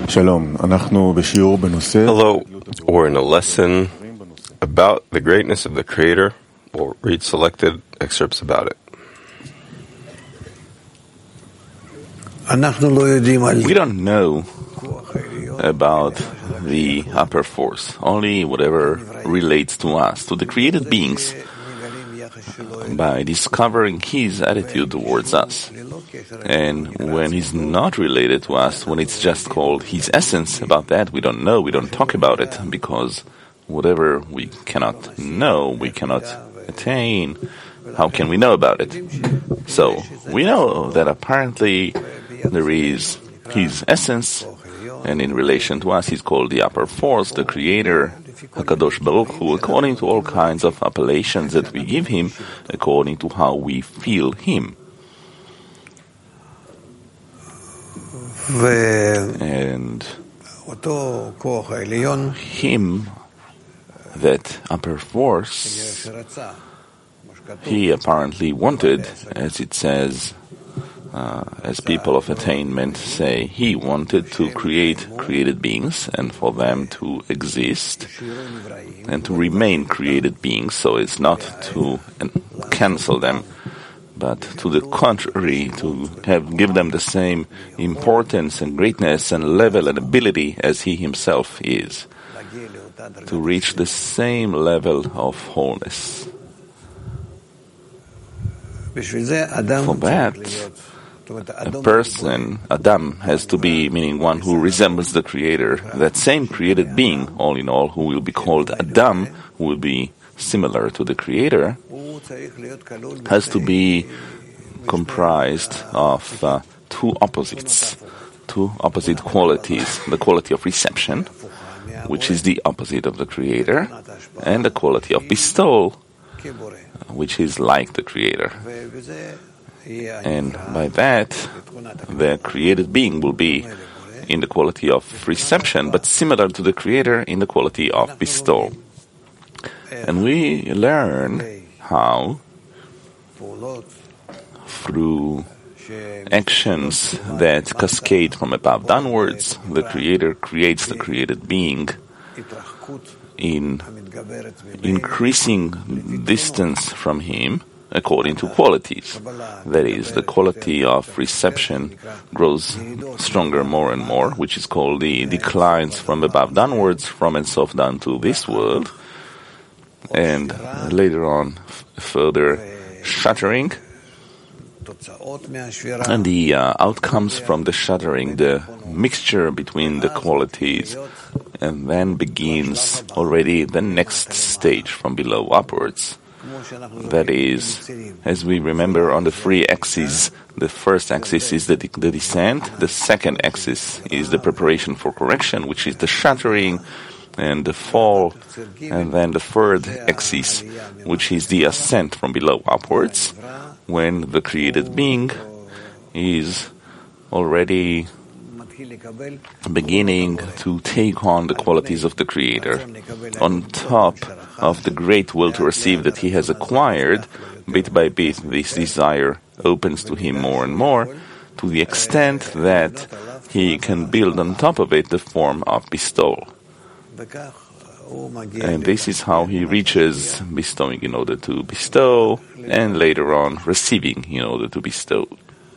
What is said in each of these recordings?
Hello, we're in a lesson about the greatness of the Creator. We'll read selected excerpts about it. We don't know about the upper force, only whatever relates to us, to the created beings, by discovering his attitude towards us. And when he's not related to us, when it's just called his essence, about that we don't know, we don't talk about it, because whatever we cannot know, we cannot attain, how can we know about it? So, we know that apparently there is his essence, and in relation to us he's called the upper force, the Creator, HaKadosh Baruch Hu, according to all kinds of appellations that we give him, according to how we feel him. And him, that upper force, he apparently wanted, as it says, as people of attainment say, he wanted to create created beings and for them to exist and to remain created beings, so it's not to cancel them, but to the contrary, to give them the same importance and greatness and level and ability as he himself is, to reach the same level of wholeness. For that, a person, Adam, has to be, meaning one who resembles the Creator, that same created being, all in all, who will be called Adam, who will be similar to the Creator, has to be comprised of two opposite qualities. The quality of reception, which is the opposite of the Creator, and the quality of bestowal, which is like the Creator. And by that, the created being will be in the quality of reception, but similar to the Creator in the quality of bestowal. And we learn how, through actions that cascade from above downwards, the Creator creates the created being in increasing distance from him, according to qualities. That is, the quality of reception grows stronger more and more, which is called the declines from above downwards, from and soft down to this world, and later on further shattering, and the outcomes from the shattering, the mixture between the qualities, and then begins already the next stage from below upwards. That is, as we remember on the three axes, the first axis is the descent, the second axis is the preparation for correction, which is the shattering and the fall, and then the third axis, which is the ascent from below upwards, when the created being is already beginning to take on the qualities of the Creator, on top of the great will to receive that he has acquired. Bit by bit, this desire opens to him more and more, to the extent that he can build on top of it the form of bestowal. And this is how he reaches bestowing in order to bestow, and later on receiving in order to bestow.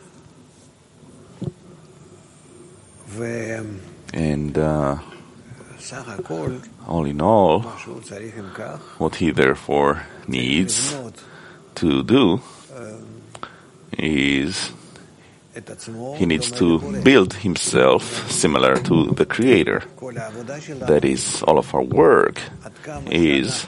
And all in all, what he therefore needs to do is he needs to build himself similar to the Creator. That is, all of our work is,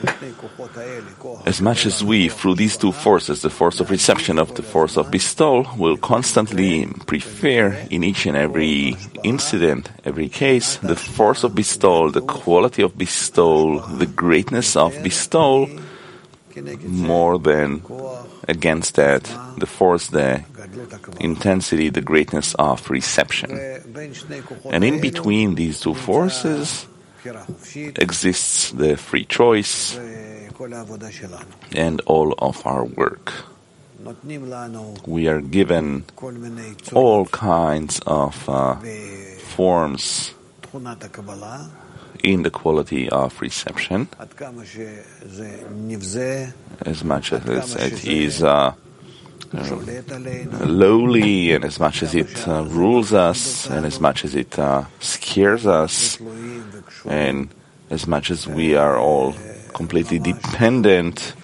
as much as we, through these two forces, the force of reception of the force of bestowal, will constantly prepare in each and every incident, every case, the force of bestowal, the quality of bestowal, the greatness of bestowal, more than against that, the force, the intensity, the greatness of reception. And in between these two forces exists the free choice and all of our work. We are given all kinds of forms in the quality of reception, as much as it is lowly, and as much as it rules us, and as much as it scares us, and as much as we are all completely dependent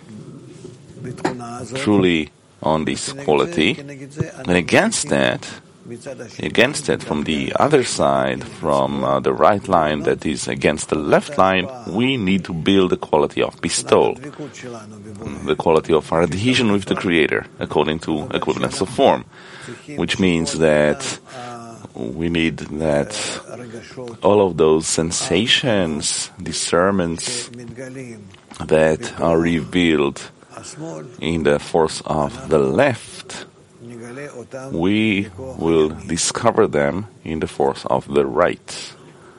truly on this quality. And against that, from the other side, from the right line that is against the left line, we need to build the quality of bestowal, the quality of our adhesion with the Creator, according to equivalence of form, which means that we need that all of those sensations, discernments that are revealed in the force of the left, we will discover them in the force of the right.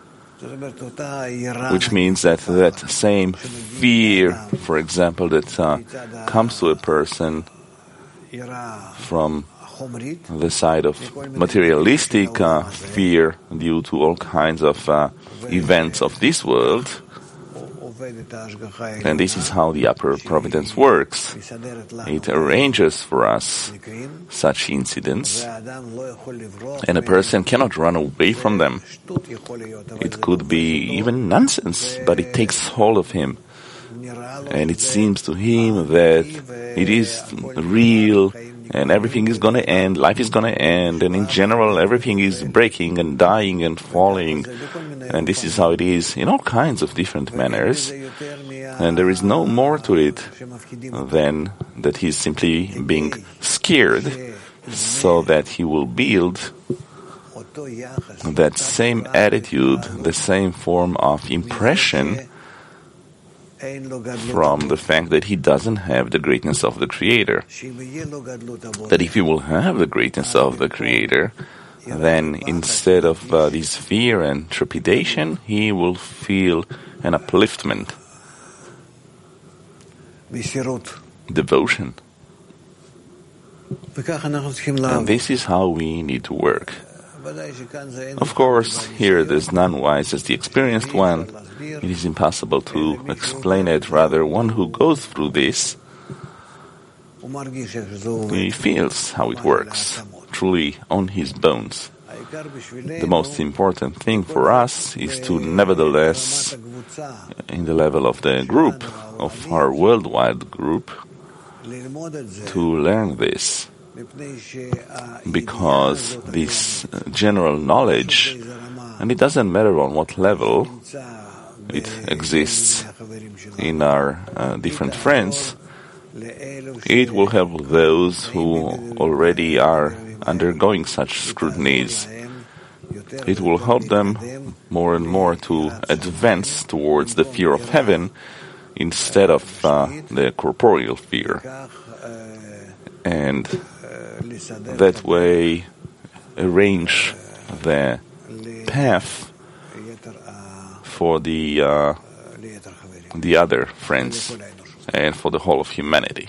Which means that that same fear, for example, that comes to a person from the side of materialistic fear due to all kinds of events of this world, and this is how the upper providence works. It arranges for us such incidents, and a person cannot run away from them. It could be even nonsense, but it takes hold of him, and it seems to him that it is real, and everything is going to end, life is going to end, and in general everything is breaking and dying and falling, and this is how it is in all kinds of different manners, and there is no more to it than that he's simply being scared, so that he will build that same attitude, the same form of impression from the fact that he doesn't have the greatness of the Creator. That if he will have the greatness of the Creator, then instead of this fear and trepidation, he will feel an upliftment, devotion. And this is how we need to work. Of course, here there's none wise as the experienced one. It is impossible to explain it. Rather, one who goes through this, he feels how it works, truly on his bones. The most important thing for us is to nevertheless, in the level of the group, of our worldwide group, to learn this. Because this general knowledge, and it doesn't matter on what level it exists in our different friends, it will help those who already are undergoing such scrutinies. It will help them more and more to advance towards the fear of heaven instead of the corporeal fear. And that way arrange the path for the other friends and for the whole of humanity.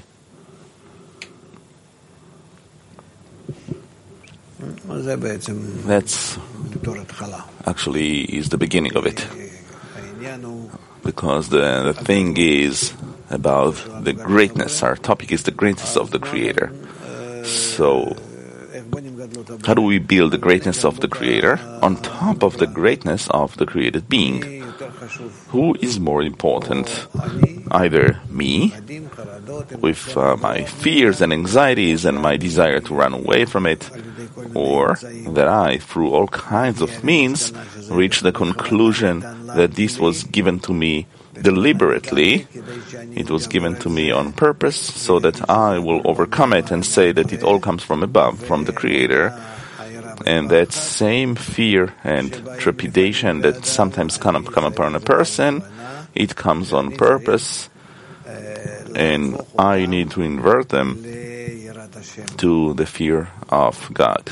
That's actually is the beginning of it. Because the thing is about the greatness. Our topic is the greatness of the Creator. So, how do we build the greatness of the Creator on top of the greatness of the created being? Who is more important? Either me, with my fears and anxieties and my desire to run away from it, or that I, through all kinds of means, reach the conclusion that this was given to me deliberately, it was given to me on purpose, so that I will overcome it and say that it all comes from above, from the Creator. And that same fear and trepidation that sometimes come upon a person, it comes on purpose, and I need to invert them to the fear of God.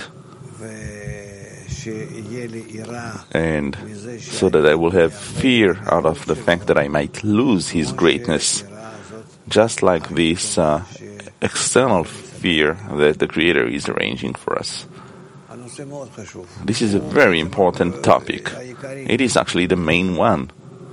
And so that I will have fear out of the fact that I might lose His greatness, just like this external fear that the Creator is arranging for us. This is a very important topic. It is actually the main one.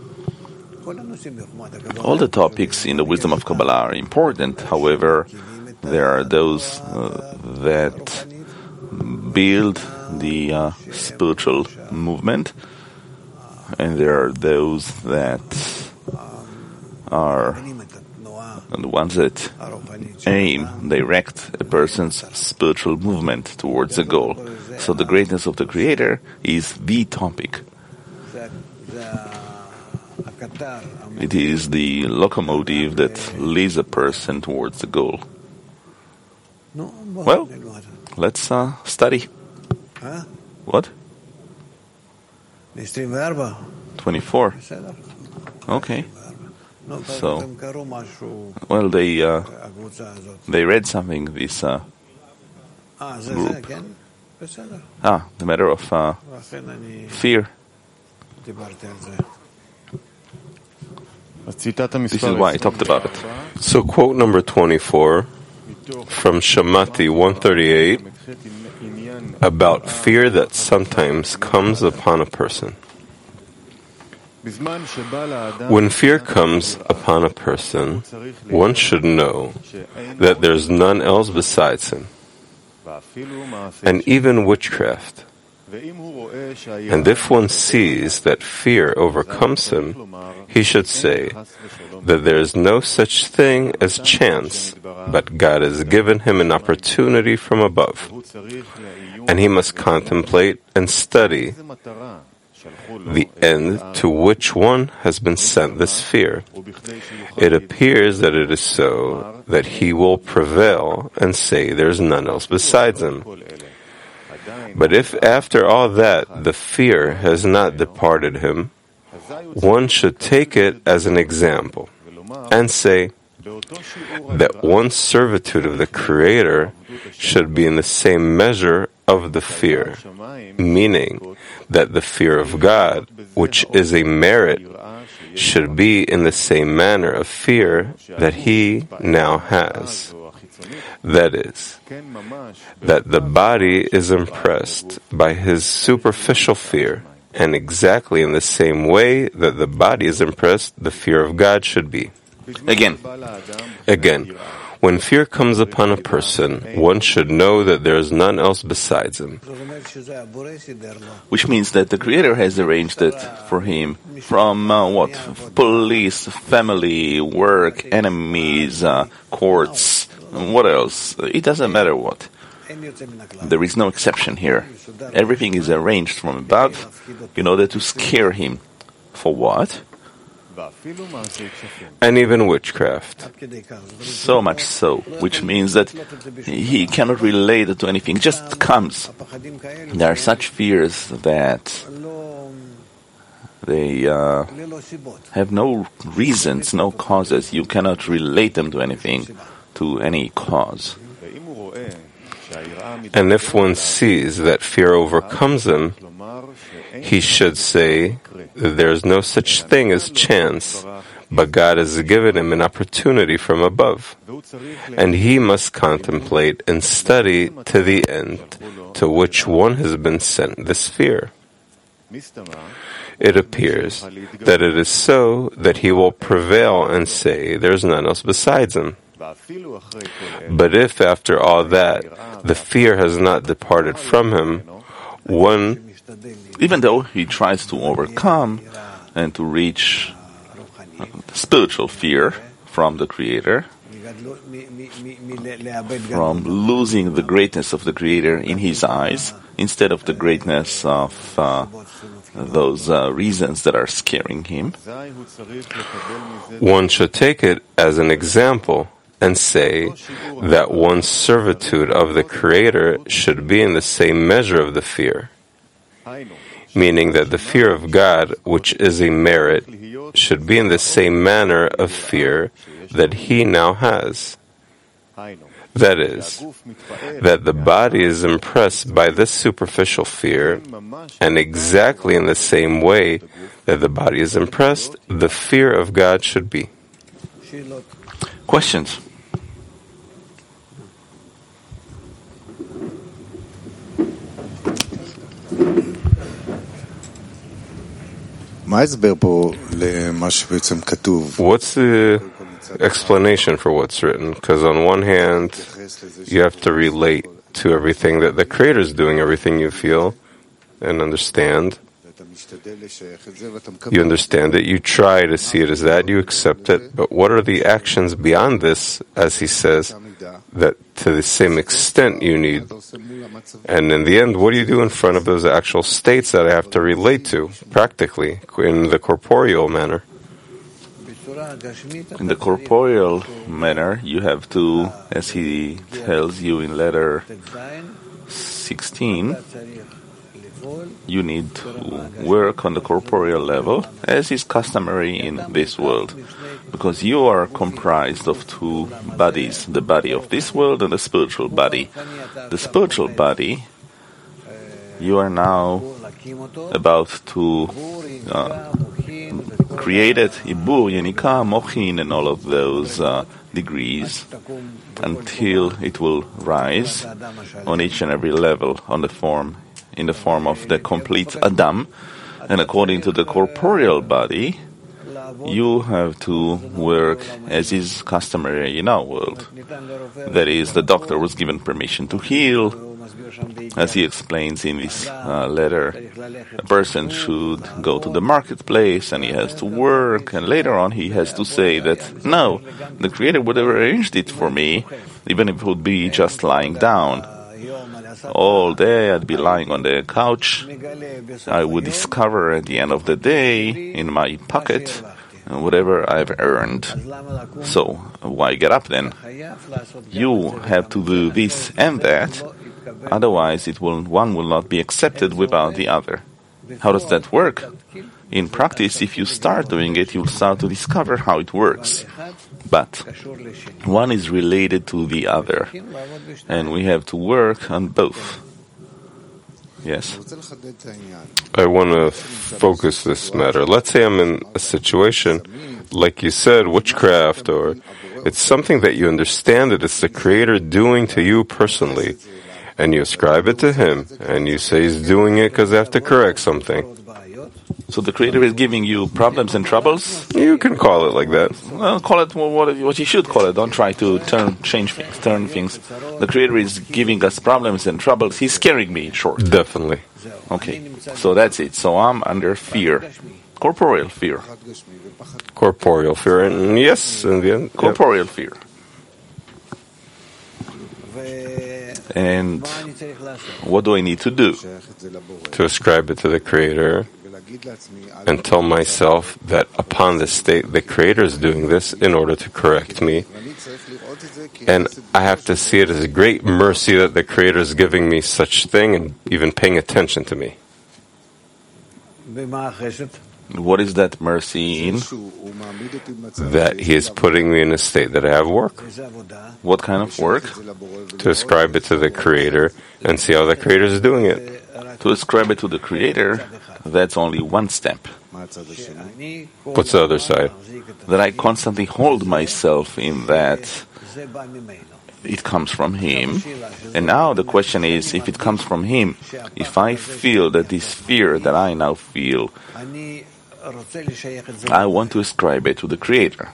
All the topics in the wisdom of Kabbalah are important. However, there are those that build the spiritual movement, and there are those that are the ones that direct a person's spiritual movement towards a goal. So the greatness of the Creator is the topic. It is the locomotive that leads a person towards the goal. Well, let's study. What? 24. Okay. So, well, they read something, this group. The matter of fear. This is why I talked about it. So quote number 24 from Shemati 138 about fear that sometimes comes upon a person. When fear comes upon a person, one should know that there's none else besides him, and even witchcraft. And if one sees that fear overcomes him, he should say that there is no such thing as chance, but God has given him an opportunity from above, and he must contemplate and study the end to which one has been sent this fear. It appears that it is so that he will prevail and say there is none else besides him. But if after all that the fear has not departed him, one should take it as an example and say that one's servitude of the Creator should be in the same measure of the fear, meaning that the fear of God, which is a merit, should be in the same manner of fear that he now has. That is, that the body is impressed by his superficial fear, and exactly in the same way that the body is impressed, the fear of God should be. Again, when fear comes upon a person, one should know that there is none else besides him. Which means that the Creator has arranged it for him from police, family, work, enemies, courts, what else? It doesn't matter what. There is no exception here. Everything is arranged from above in order to scare him. For what? And even witchcraft. So much so, which means that he cannot relate it to anything. It just comes. There are such fears that they have no reasons, no causes. You cannot relate them to anything, to any cause. And if one sees that fear overcomes him, he should say that there is no such thing as chance, but God has given him an opportunity from above, and he must contemplate and study to the end to which one has been sent this fear. It appears that it is so that he will prevail and say there is none else besides him. But if after all that the fear has not departed from him, one, even though he tries to overcome and to reach spiritual fear from the Creator, from losing the greatness of the Creator in his eyes, instead of the greatness of those reasons that are scaring him, one should take it as an example and say that one's servitude of the Creator should be in the same measure of the fear, meaning that the fear of God, which is a merit, should be in the same manner of fear that he now has. That is, that the body is impressed by this superficial fear, and exactly in the same way that the body is impressed, the fear of God should be. Questions? What's the explanation for what's written? Because on one hand, you have to relate to everything that the Creator is doing, everything you feel and understand. You understand it, you try to see it as that, you accept it, but what are the actions beyond this, as he says, that to the same extent you need? And in the end, what do you do in front of those actual states that I have to relate to, practically, in the corporeal manner? In the corporeal manner, you have to, as he tells you in letter 16, you need to work on the corporeal level, as is customary in this world, because you are comprised of two bodies, the body of this world and the spiritual body. The spiritual body, you are now about to create it, Ibur, Yenika, Mochin, and all of those degrees, until it will rise on each and every level in the form of the complete Adam. And according to the corporeal body, you have to work as is customary in our world. That is, the doctor was given permission to heal. As he explains in this letter, a person should go to the marketplace and he has to work, and later on he has to say that, no, the Creator would have arranged it for me, even if it would be just lying down. All day I'd be lying on the couch. I would discover at the end of the day in my pocket whatever I've earned. So why get up then? You have to do this and that, otherwise one will not be accepted without the other. How does that work? In practice, if you start doing it, you'll start to discover how it works. But one is related to the other, and we have to work on both. Yes? I want to focus this matter. Let's say I'm in a situation, like you said, witchcraft, or it's something that you understand that it's the Creator doing to you personally, and you ascribe it to Him, and you say He's doing it because I have to correct something. So the Creator is giving you problems and troubles? You can call it like that. Well, call it what you should call it. Don't try to turn things. The Creator is giving us problems and troubles. He's scaring me, in short. Definitely. Okay, so that's it. So I'm under fear. Corporeal fear. Corporeal fear, and yes, in the end. Corporeal fear. And what do I need to do? To ascribe it to the Creator and tell myself that upon this state, the Creator is doing this in order to correct me. And I have to see it as a great mercy that the Creator is giving me such thing and even paying attention to me. What is that mercy in? That He is putting me in a state that I have work. What kind of work? To ascribe it to the Creator and see how the Creator is doing it. To ascribe it to the Creator, that's only one step. What's the other side? That I constantly hold myself in that it comes from Him. And now the question is, if it comes from Him, if I feel that this fear that I now feel, I want to ascribe it to the Creator.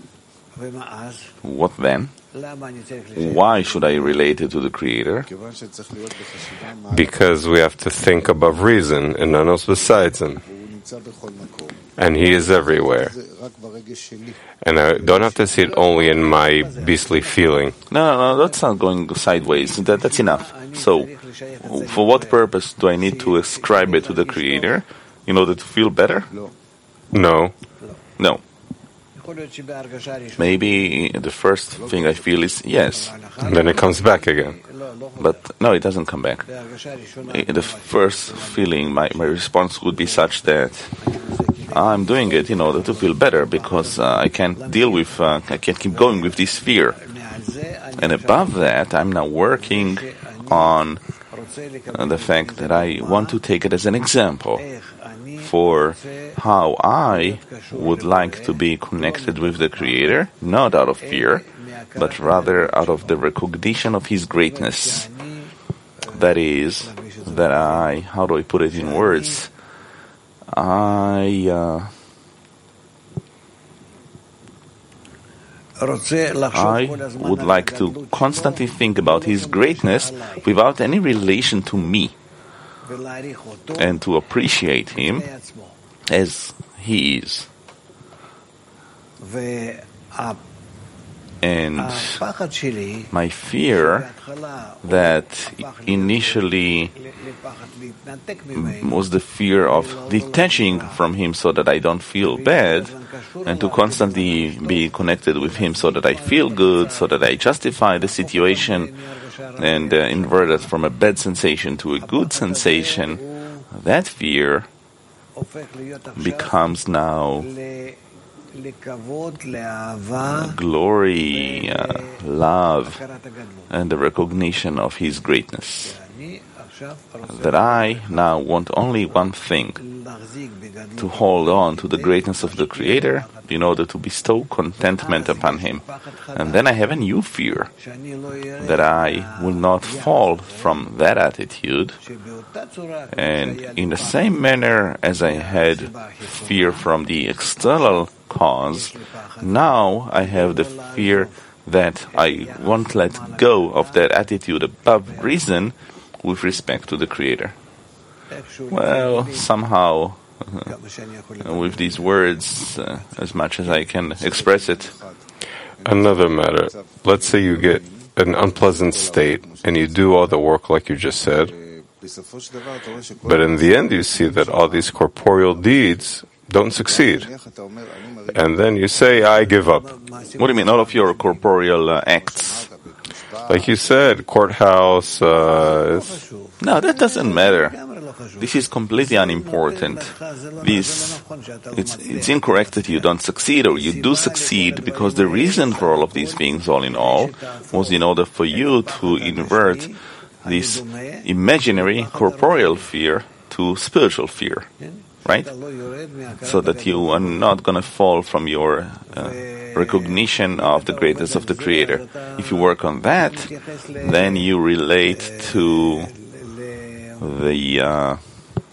What then? Why should I relate it to the Creator? Because we have to think above reason and none else besides Him. And He is everywhere. And I don't have to see it only in my beastly feeling. No, that's not going sideways. That's enough. So, for what purpose do I need to ascribe it to the Creator? In order to feel better? No. Maybe the first thing I feel is yes. And then it comes back again. But no, it doesn't come back. The first feeling, my response would be such that I'm doing it in order to feel better, because I can't I can't keep going with this fear. And above that, I'm now working on the fact that I want to take it as an example for how I would like to be connected with the Creator, not out of fear, but rather out of the recognition of His greatness. that is, that I, how do I put it in words? I would like to constantly think about His greatness without any relation to me, and to appreciate Him as He is. And my fear that initially was the fear of detaching from Him so that I don't feel bad, and to constantly be connected with Him so that I feel good, so that I justify the situation and invert it from a bad sensation to a good sensation. That fear becomes now glory, love, and the recognition of His greatness. That I now want only one thing, to hold on to the greatness of the Creator in order to bestow contentment upon Him. And then I have a new fear, that I will not fall from that attitude. And in the same manner as I had fear from the external cause, now I have the fear that I won't let go of that attitude above reason with respect to the Creator. Well, somehow, with these words, as much as I can express it. Another matter. Let's say you get an unpleasant state and you do all the work like you just said, but in the end you see that all these corporeal deeds don't succeed. And then you say, I give up. What do you mean, all of your corporeal acts? Like you said, courthouse... No, that doesn't matter. This is completely unimportant. It's incorrect that you don't succeed, or you do succeed, because the reason for all of these things, all in all, was in order for you to invert this imaginary corporeal fear to spiritual fear, right? So that you are not going to fall from your recognition of the greatness of the Creator. If you work on that, then you relate to the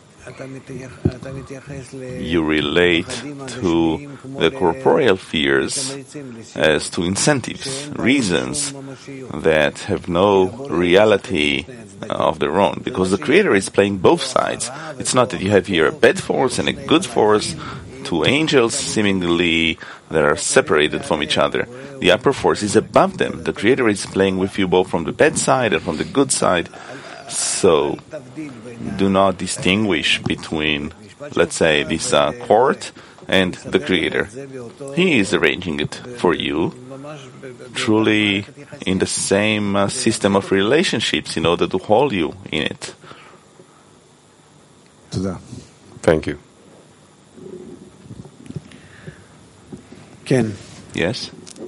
corporeal fears as to incentives, reasons that have no reality of their own, because the Creator is playing both sides. It's not that you have here a bad force and a good force, two angels seemingly that are separated from each other. The upper force is above them. The Creator is playing with you both from the bad side and from the good side. So do not distinguish between, let's say, this court and the Creator. He is arranging it for you, truly in the same system of relationships in order to hold you in it. Thank you. Ken. Yes?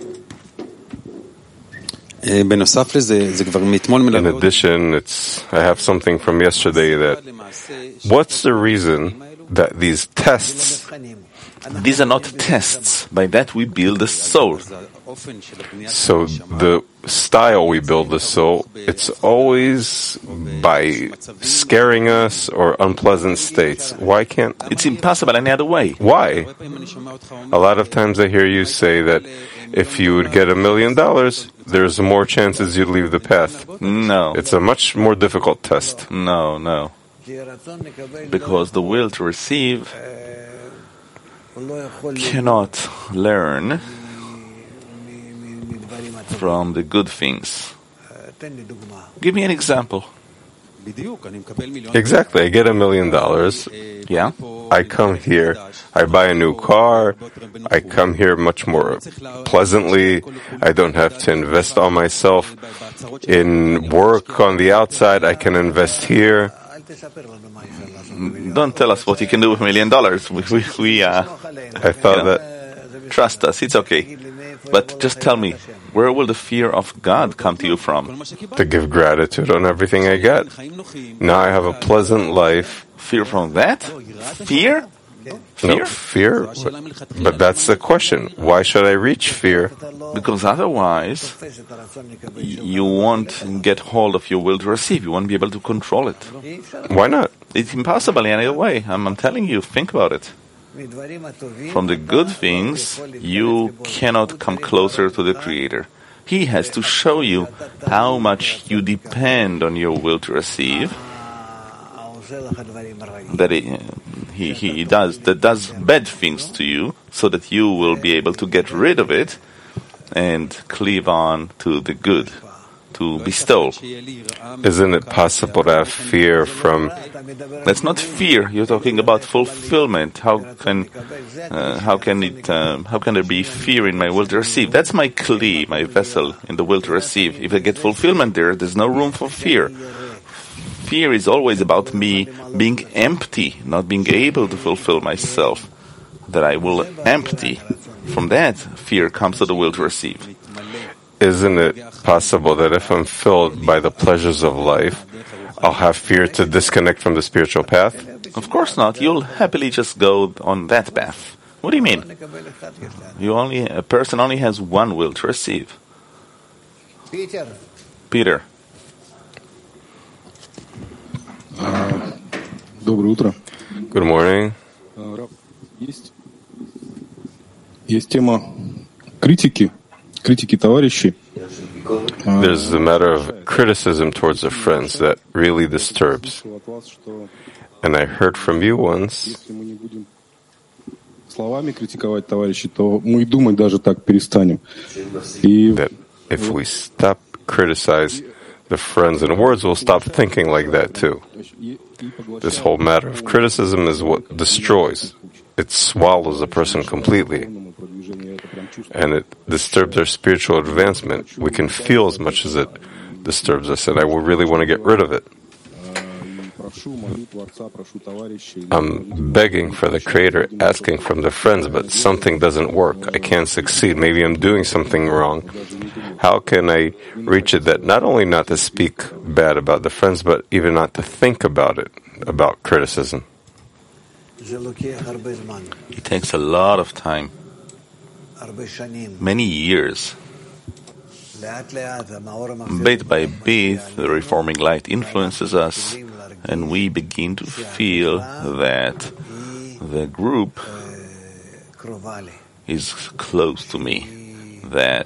In addition, I have something from yesterday that what's the reason that these tests, these are not tests, by that we build the soul. So the style we build the soul, it's always by scaring us or unpleasant states. Why can't... It's impossible any other way. Why? A lot of times I hear you say that if you would get $1 million, there's more chances you'd leave the path. No. It's a much more difficult test. No. Because the will to receive cannot learn from the good things. Give me an example. Exactly. I get $1 million. Yeah. I come here. I buy a new car. I come here much more pleasantly. I don't have to invest on myself in work on the outside. I can invest here. Don't tell us what you can do with $1 million. I thought that. Trust us. It's okay. But just tell me, where will the fear of God come to you from? To give gratitude on everything I get. Now I have a pleasant life. Fear from that? Fear? No, fear? But that's the question. Why should I reach fear? Because otherwise, you won't get hold of your will to receive. You won't be able to control it. Why not? It's impossible any other way. I'm telling you, think about it. From the good things, you cannot come closer to the Creator. He has to show you how much you depend on your will to receive, that he does bad things to you, so that you will be able to get rid of it and cleave on to the good, to bestow. Isn't it possible to have fear from... That's not fear. You're talking about fulfillment. How can there be fear in my will to receive? That's my kli, my vessel in the will to receive. If I get fulfillment there's no room for fear. Fear is always about me being empty, not being able to fulfill myself. That I will empty. From that, fear comes to the will to receive. Isn't it possible that if I'm filled by the pleasures of life, I'll have fear to disconnect from the spiritual path? Of course not. You'll happily just go on that path. What do you mean? A person only has one will to receive. Peter. Good morning. Есть тема критики товарищей. There's the matter of criticism towards the friends that really disturbs. And I heard from you once Если мы не будем словами критиковать товарищей, то мы и думать даже так перестанем. that if we stop criticize the friends in words, we'll stop thinking like that too. This whole matter of criticism is what destroys. It swallows a person completely. And it disturbs our spiritual advancement. We can feel as much as it disturbs us, and I really want to get rid of it. I'm begging for the Creator, asking from the friends, but something doesn't work. I can't succeed. Maybe I'm doing something wrong. How can I reach it that not only not to speak bad about the friends, but even not to think about it, about criticism? It takes a lot of time, many years. Bit by bit, the reforming light influences us, and we begin to feel that the group is close to me, that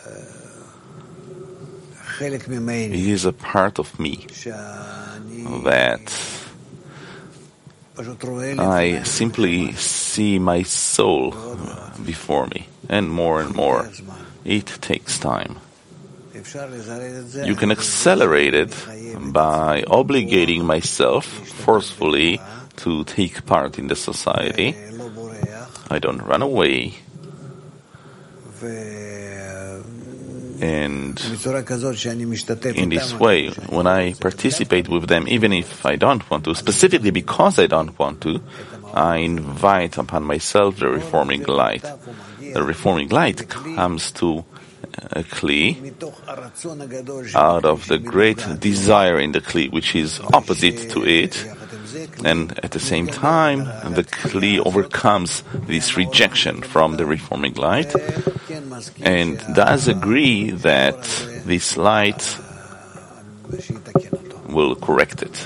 it is a part of me, that I simply see my soul before me, and more. It takes time. You can accelerate it by obligating myself forcefully to take part in the society. I don't run away. And in this way, when I participate with them, even if I don't want to, specifically because I don't want to, I invite upon myself the reforming light. The reforming light comes to a Kli out of the great desire in the Kli, which is opposite to it, and at the same time the Kli overcomes this rejection from the reforming light and does agree that this light will correct it.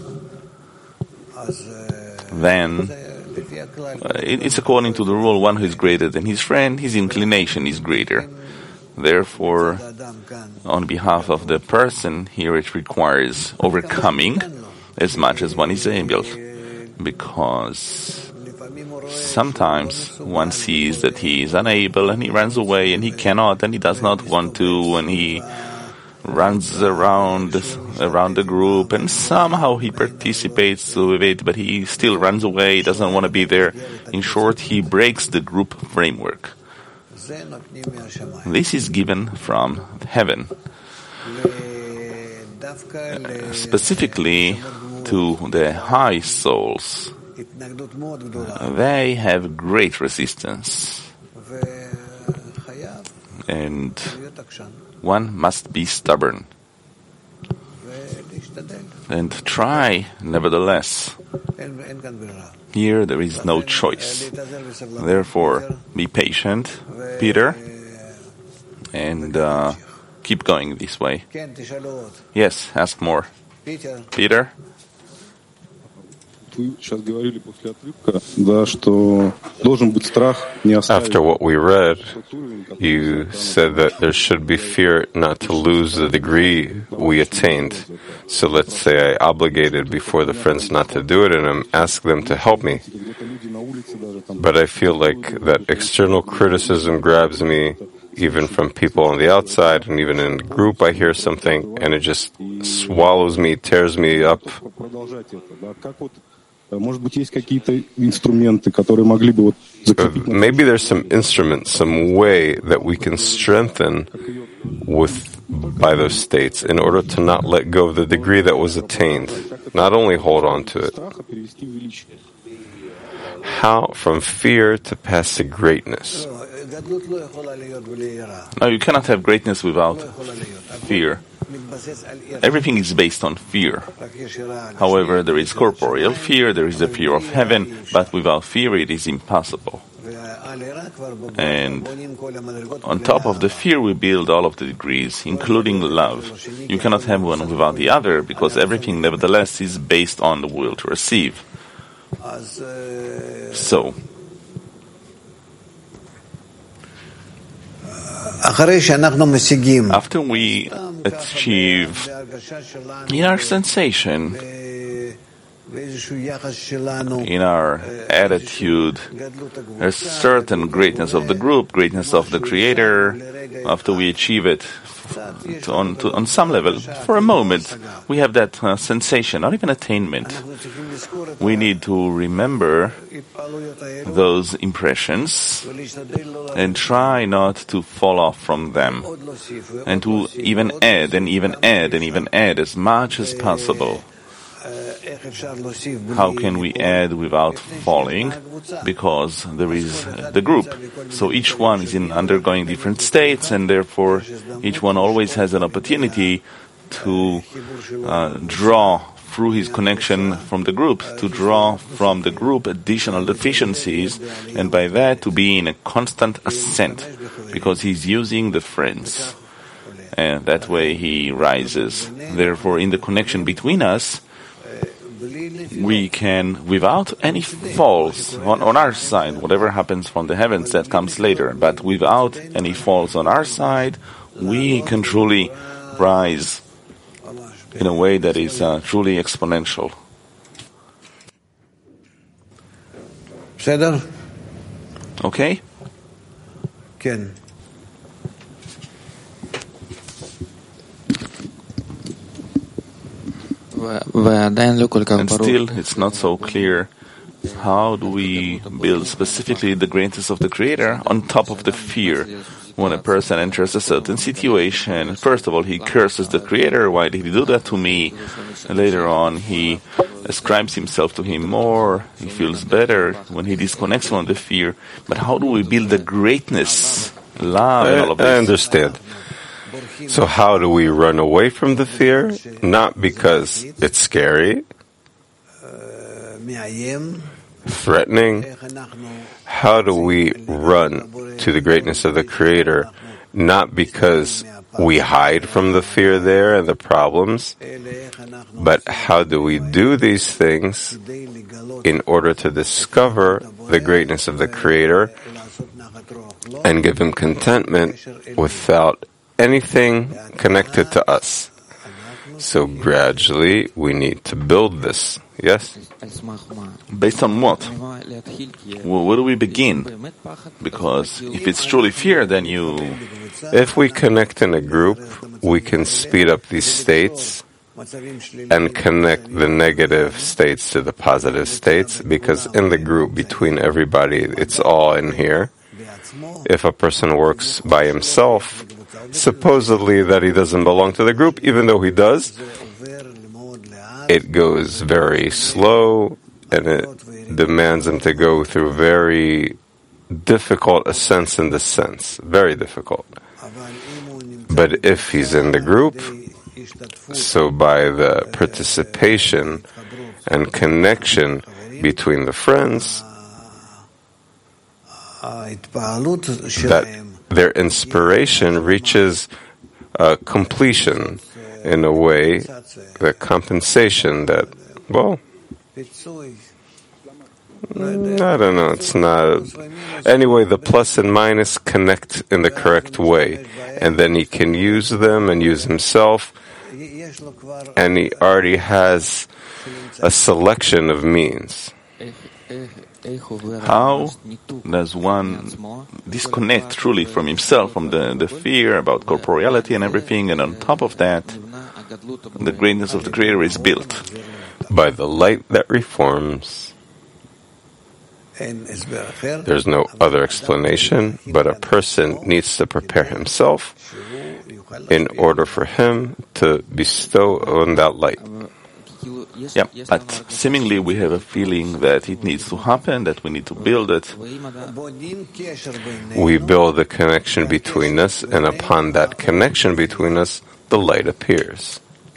Then it's according to the rule, one who is greater than his friend, his inclination is greater. Therefore, on behalf of the person, here it requires overcoming as much as one is able. Because sometimes one sees that he is unable and he runs away and he cannot and he does not want to, and he runs around the group and somehow he participates with it, but he still runs away, he doesn't want to be there. In short, he breaks the group framework. This is given from heaven, specifically to the high souls. They have great resistance, and one must be stubborn and try, nevertheless. Here there is no choice. Therefore, be patient, Peter, and keep going this way. Yes, ask more. Peter? After what we read, you said that there should be fear not to lose the degree we attained. So let's say I obligated before the friends not to do it and I ask them to help me. But I feel like that external criticism grabs me, even from people on the outside, and even in the group I hear something and it just swallows me, tears me up. Maybe there's some instrument, some way that we can strengthen by those states in order to not let go of the degree that was attained, not only hold on to it. How from fear to pass to greatness? No, you cannot have greatness without fear. Everything is based on fear. However, there is corporeal fear, there is the fear of heaven, but without fear it is impossible. And on top of the fear we build all of the degrees, including love. You cannot have one without the other, because everything nevertheless is based on the will to receive. So, after we achieve in our sensation, in our attitude, a certain greatness of the group, greatness of the Creator, after we achieve it on some level, for a moment, we have that sensation, not even attainment. We need to remember those impressions and try not to fall off from them, and to even add and even add and even add as much as possible. How can we add without falling? Because there is the group. So each one is undergoing different states, and therefore each one always has an opportunity to draw through his connection from the group, to draw from the group additional deficiencies, and by that to be in a constant ascent, because he's using the friends. And that way he rises. Therefore, in the connection between us, we can, without any falls on our side, whatever happens from the heavens, that comes later, but without any falls on our side, we can truly rise in a way that is truly exponential. Okay? Ken. And still, it's not so clear how do we build specifically the greatness of the Creator on top of the fear. When a person enters a certain situation, first of all, he curses the Creator. Why did he do that to me? And later on, he ascribes himself to him more. He feels better when he disconnects from the fear. But how do we build the greatness, love, and all of this? I understand. So how do we run away from the fear? Not because it's scary, threatening. How do we run to the greatness of the Creator? Not because we hide from the fear there and the problems, but how do we do these things in order to discover the greatness of the Creator and give Him contentment without anything connected to us? So gradually we need to build this. Yes? Based on what? Well, where do we begin? Because if it's truly fear, then If we connect in a group, we can speed up these states and connect the negative states to the positive states, because in the group, between everybody, it's all in here. If a person works by himself, supposedly that he doesn't belong to the group, even though he does, it goes very slow, and it demands him to go through very difficult ascents and descents. Very difficult. But if he's in the group, So by the participation and connection between the friends, that their inspiration reaches completion in a way, the compensation that, well, I don't know, it's not. Anyway, the plus and minus connect in the correct way, and then he can use them and use himself, and he already has a selection of means. How does one disconnect truly from himself, from the fear about corporeality and everything, and on top of that, the greatness of the Creator is built? By the light that reforms. There's no other explanation, but a person needs to prepare himself in order for him to bestow on that light. Yeah, but seemingly we have a feeling that it needs to happen, that we need to build it. We build the connection between us, and upon that connection between us, the light appears.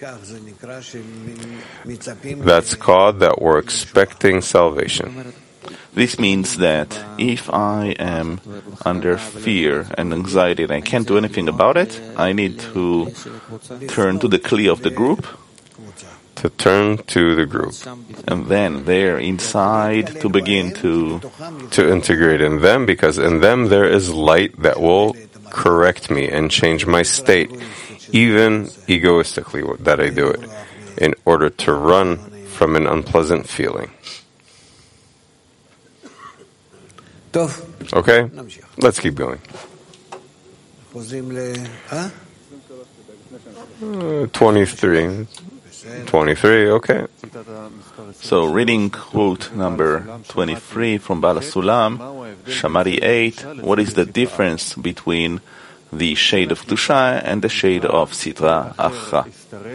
That's called that we're expecting salvation. This means that if I am under fear and anxiety and I can't do anything about it, I need to turn to the Kli of the group. To turn to the group. And then there inside to begin to integrate in them, because in them there is light that will correct me and change my state, even egoistically that I do it, in order to run from an unpleasant feeling. Okay? Let's keep going. 23. 23, okay. So reading quote number 23 from Baal HaSulam, Shamari 8, what is the difference between the shade of Kedusha and the shade of Sitra Achra?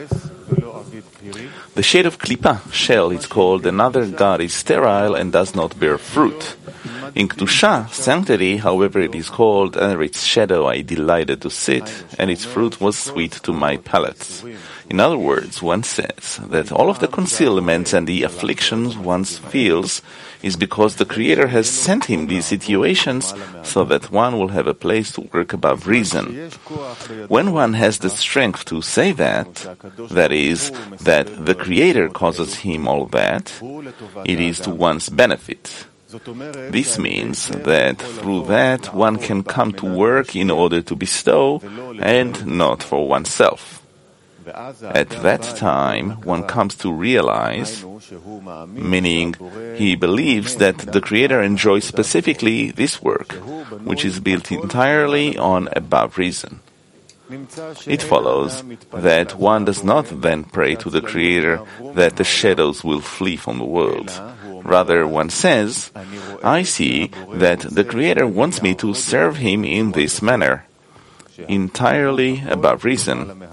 The shade of Klippa, shell, is called another god is sterile and does not bear fruit. In Kedusha, sanctity, however it is called, under its shadow I delighted to sit, and its fruit was sweet to my palate. In other words, one says that all of the concealments and the afflictions one feels is because the Creator has sent him these situations so that one will have a place to work above reason. When one has the strength to say that, that is, that the Creator causes him all that, it is to one's benefit. This means that through that one can come to work in order to bestow and not for oneself. At that time, one comes to realize, meaning he believes that the Creator enjoys specifically this work, which is built entirely on above reason. It follows that one does not then pray to the Creator that the shadows will flee from the world. Rather, one says, I see that the Creator wants me to serve Him in this manner, entirely above reason.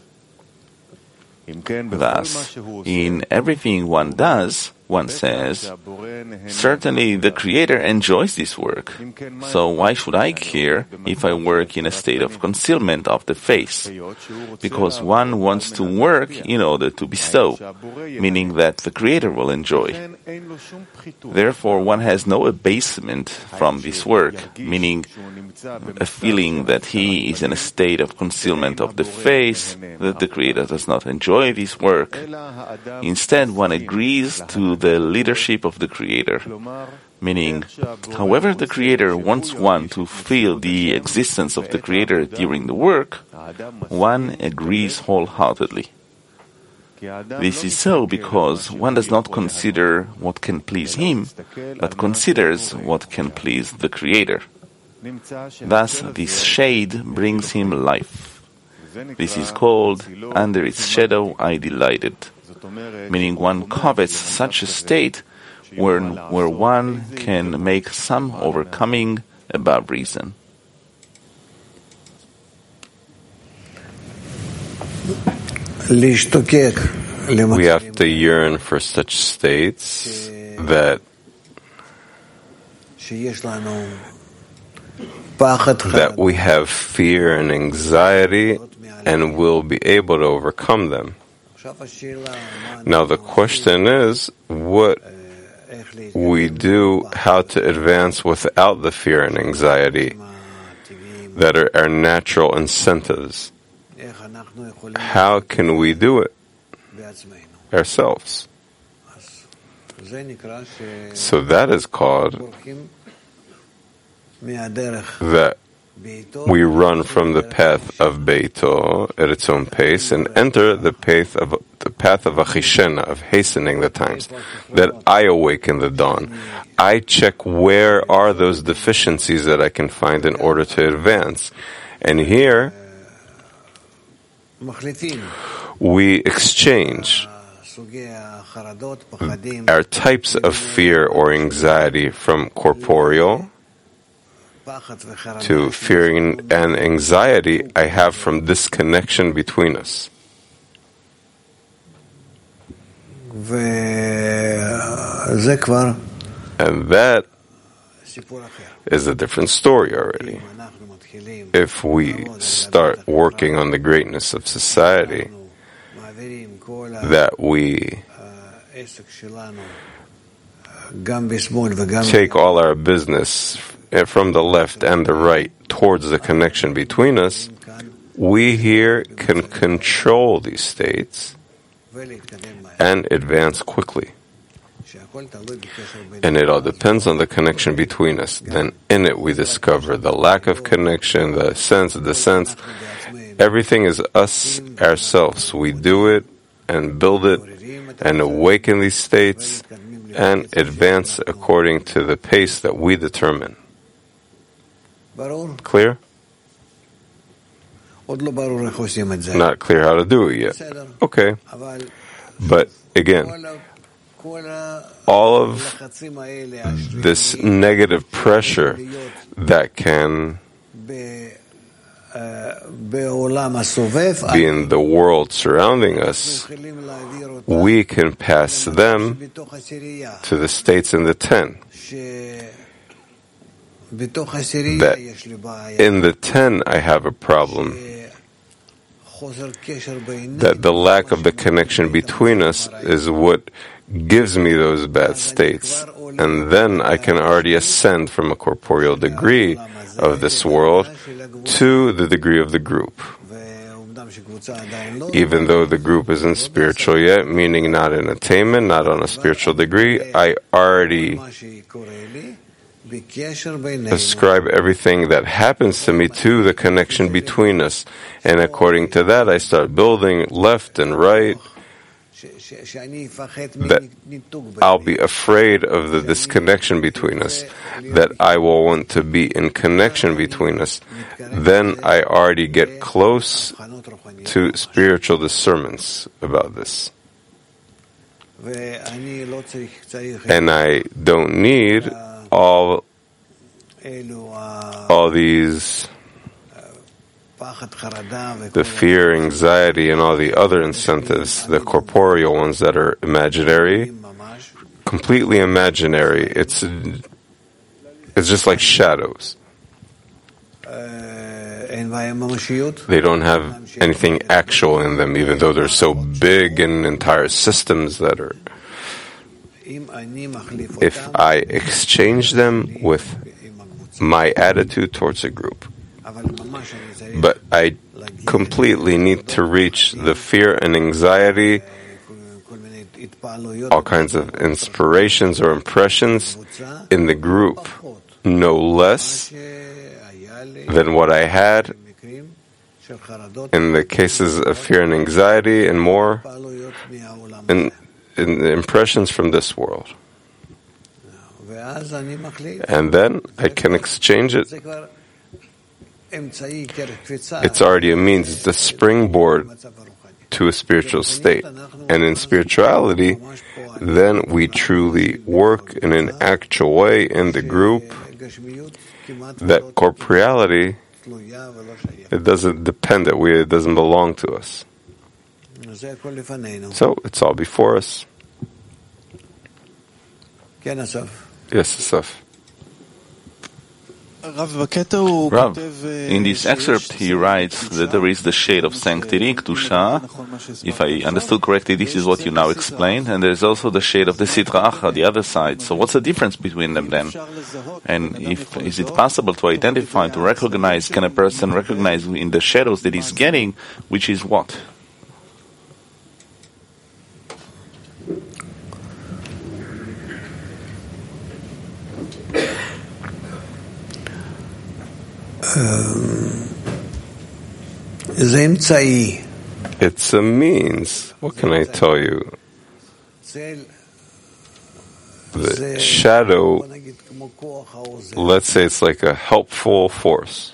Thus, in everything one does, one says, certainly the Creator enjoys this work, so why should I care if I work in a state of concealment of the face? Because one wants to work in order to bestow, meaning that the Creator will enjoy. Therefore, one has no abasement from this work, meaning a feeling that he is in a state of concealment of the face, that the Creator does not enjoy this work. Instead, one agrees to the leadership of the Creator, meaning, however the Creator wants one to feel the existence of the Creator during the work, one agrees wholeheartedly. This is so because one does not consider what can please him, but considers what can please the Creator. Thus, this shade brings him life. This is called, under its shadow I delighted, meaning one covets such a state where one can make some overcoming above reason. We have to yearn for such states that that we have fear and anxiety and will be able to overcome them. Now the question is what we do, how to advance without the fear and anxiety that are our natural incentives. How can we do it ourselves? So that is called that we run from the path of Beito at its own pace and enter the path of Achishena, of hastening the times, that I awaken the dawn. I check where are those deficiencies that I can find in order to advance. And here we exchange our types of fear or anxiety from corporeal to fearing and anxiety I have from disconnection between us. And that is a different story already. If we start working on the greatness of society, that we take all our business from the left and the right towards the connection between us, we here can control these states and advance quickly. And it all depends on the connection between us. Then in it we discover the lack of connection, the sense. Everything is us, ourselves. We do it and build it and awaken these states and advance according to the pace that we determine. Clear? Not clear how to do it yet. Okay. But again, all of this negative pressure that can be in the world surrounding us, we can pass them to the states in the 10. That in the 10 I have a problem, that the lack of the connection between us is what gives me those bad states, and then I can already ascend from a corporeal degree of this world to the degree of the group. Even though the group isn't spiritual yet, meaning not in attainment, not on a spiritual degree, I already ascribe everything that happens to me to the connection between us. And according to that, I start building left and right, that I'll be afraid of the disconnection between us, that I will want to be in connection between us. Then I already get close to spiritual discernments about this. And I don't need all these, the fear, anxiety, and all the other incentives, the corporeal ones that are imaginary, completely imaginary. It's just like shadows. They don't have anything actual in them, even though they're so big and entire systems that are. If I exchange them with my attitude towards a group, but I completely need to reach the fear and anxiety, all kinds of inspirations or impressions in the group, no less than what I had in the cases of fear and anxiety, and more in the impressions from this world. And then I can exchange it. It's already a means, it's a springboard to a spiritual state. And in spirituality, then we truly work in an actual way in the group, that corporeality, it doesn't depend, it doesn't belong to us. So it's all before us. Yes, Asaf. Rav, in this excerpt, he writes that there is the shade of sanctity, Kedusha. If I understood correctly, this is what you now explained. And there's also the shade of the Sitra Achra, the other side. So what's the difference between them then? And is it possible to identify, to recognize, can a person recognize in the shadows that he's getting, which is what? It's a means. What can I tell you? The shadow, let's say it's like a helpful force.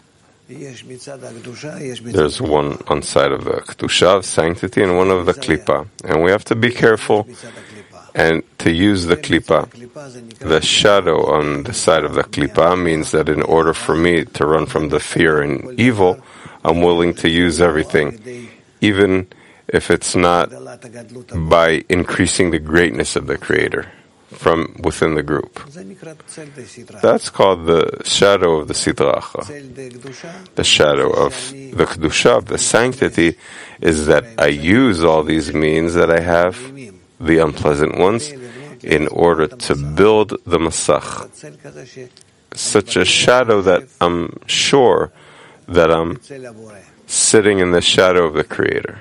There's one on side of the Kedusha, of sanctity, and one of the Klippa. And we have to be careful and to use the Klippa. The shadow on the side of the Klippa means that in order for me to run from the fear and evil, I'm willing to use everything, even if it's not by increasing the greatness of the Creator from within the group. That's called the shadow of the Sitra Achra. The shadow of the Kedusha, of the sanctity, is that I use all these means that I have, the unpleasant ones, in order to build the Masach. Such a shadow that I'm sure that I'm sitting in the shadow of the Creator.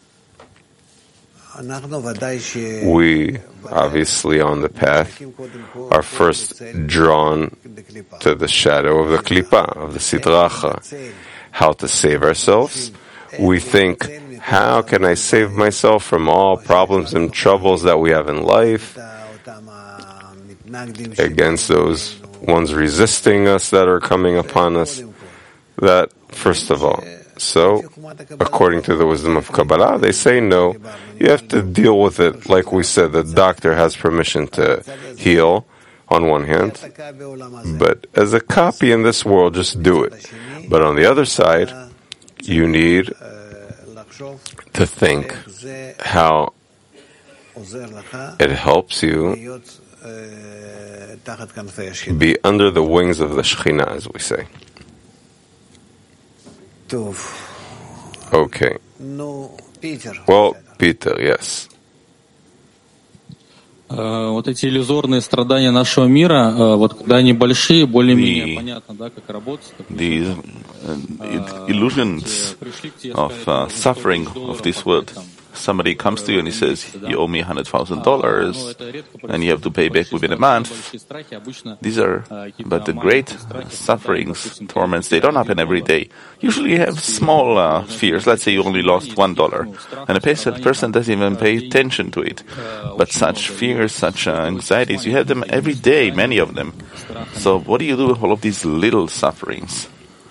We, obviously on the path, are first drawn to the shadow of the Klippa, of the Sitra Achra. How to save ourselves? We think, how can I save myself from all problems and troubles that we have in life, against those ones resisting us that are coming upon us? That, first of all. So, according to the wisdom of Kabbalah, they say no, you have to deal with it. Like we said, the doctor has permission to heal, on one hand, but as a copy in this world, just do it. But on the other side, you need to think how it helps you be under the wings of the Shekhinah, as we say. Okay. Well, Peter, yes. Вот эти иллюзорные страдания нашего мира, вот когда они большие, более-менее понятно, да, как работать. These illusions of suffering of this world. Somebody comes to you and he says, you owe me $100,000 and you have to pay back within a month. These are, but the great sufferings, torments, they don't happen every day. Usually you have small fears. Let's say you only lost $1 and a person doesn't even pay attention to it. But such fears, such anxieties, you have them every day, many of them. So what do you do with all of these little sufferings?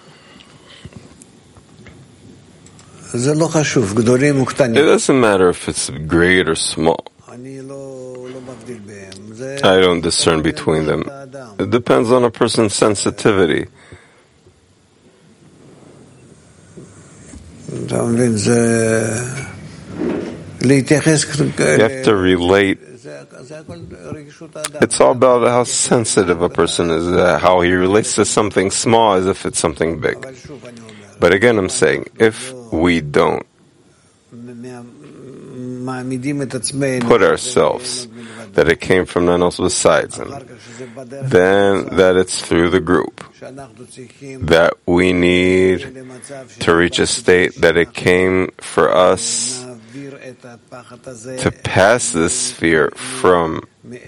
It doesn't matter if it's great or small. I don't discern between them. It depends on a person's sensitivity. You have to relate. It's all about how sensitive a person is, how he relates to something small as if it's something big. But again, I'm saying, if we don't put ourselves that it came from none else besides Him, then that it's through the group, that we need to reach a state that it came for us to pass this fear from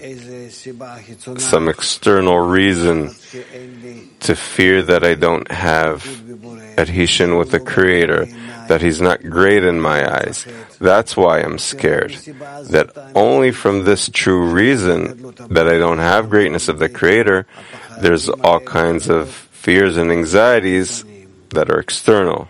some external reason to fear that I don't have adhesion with the Creator, that He's not great in my eyes. That's why I'm scared. That only from this true reason that I don't have greatness of the Creator, there's all kinds of fears and anxieties that are external.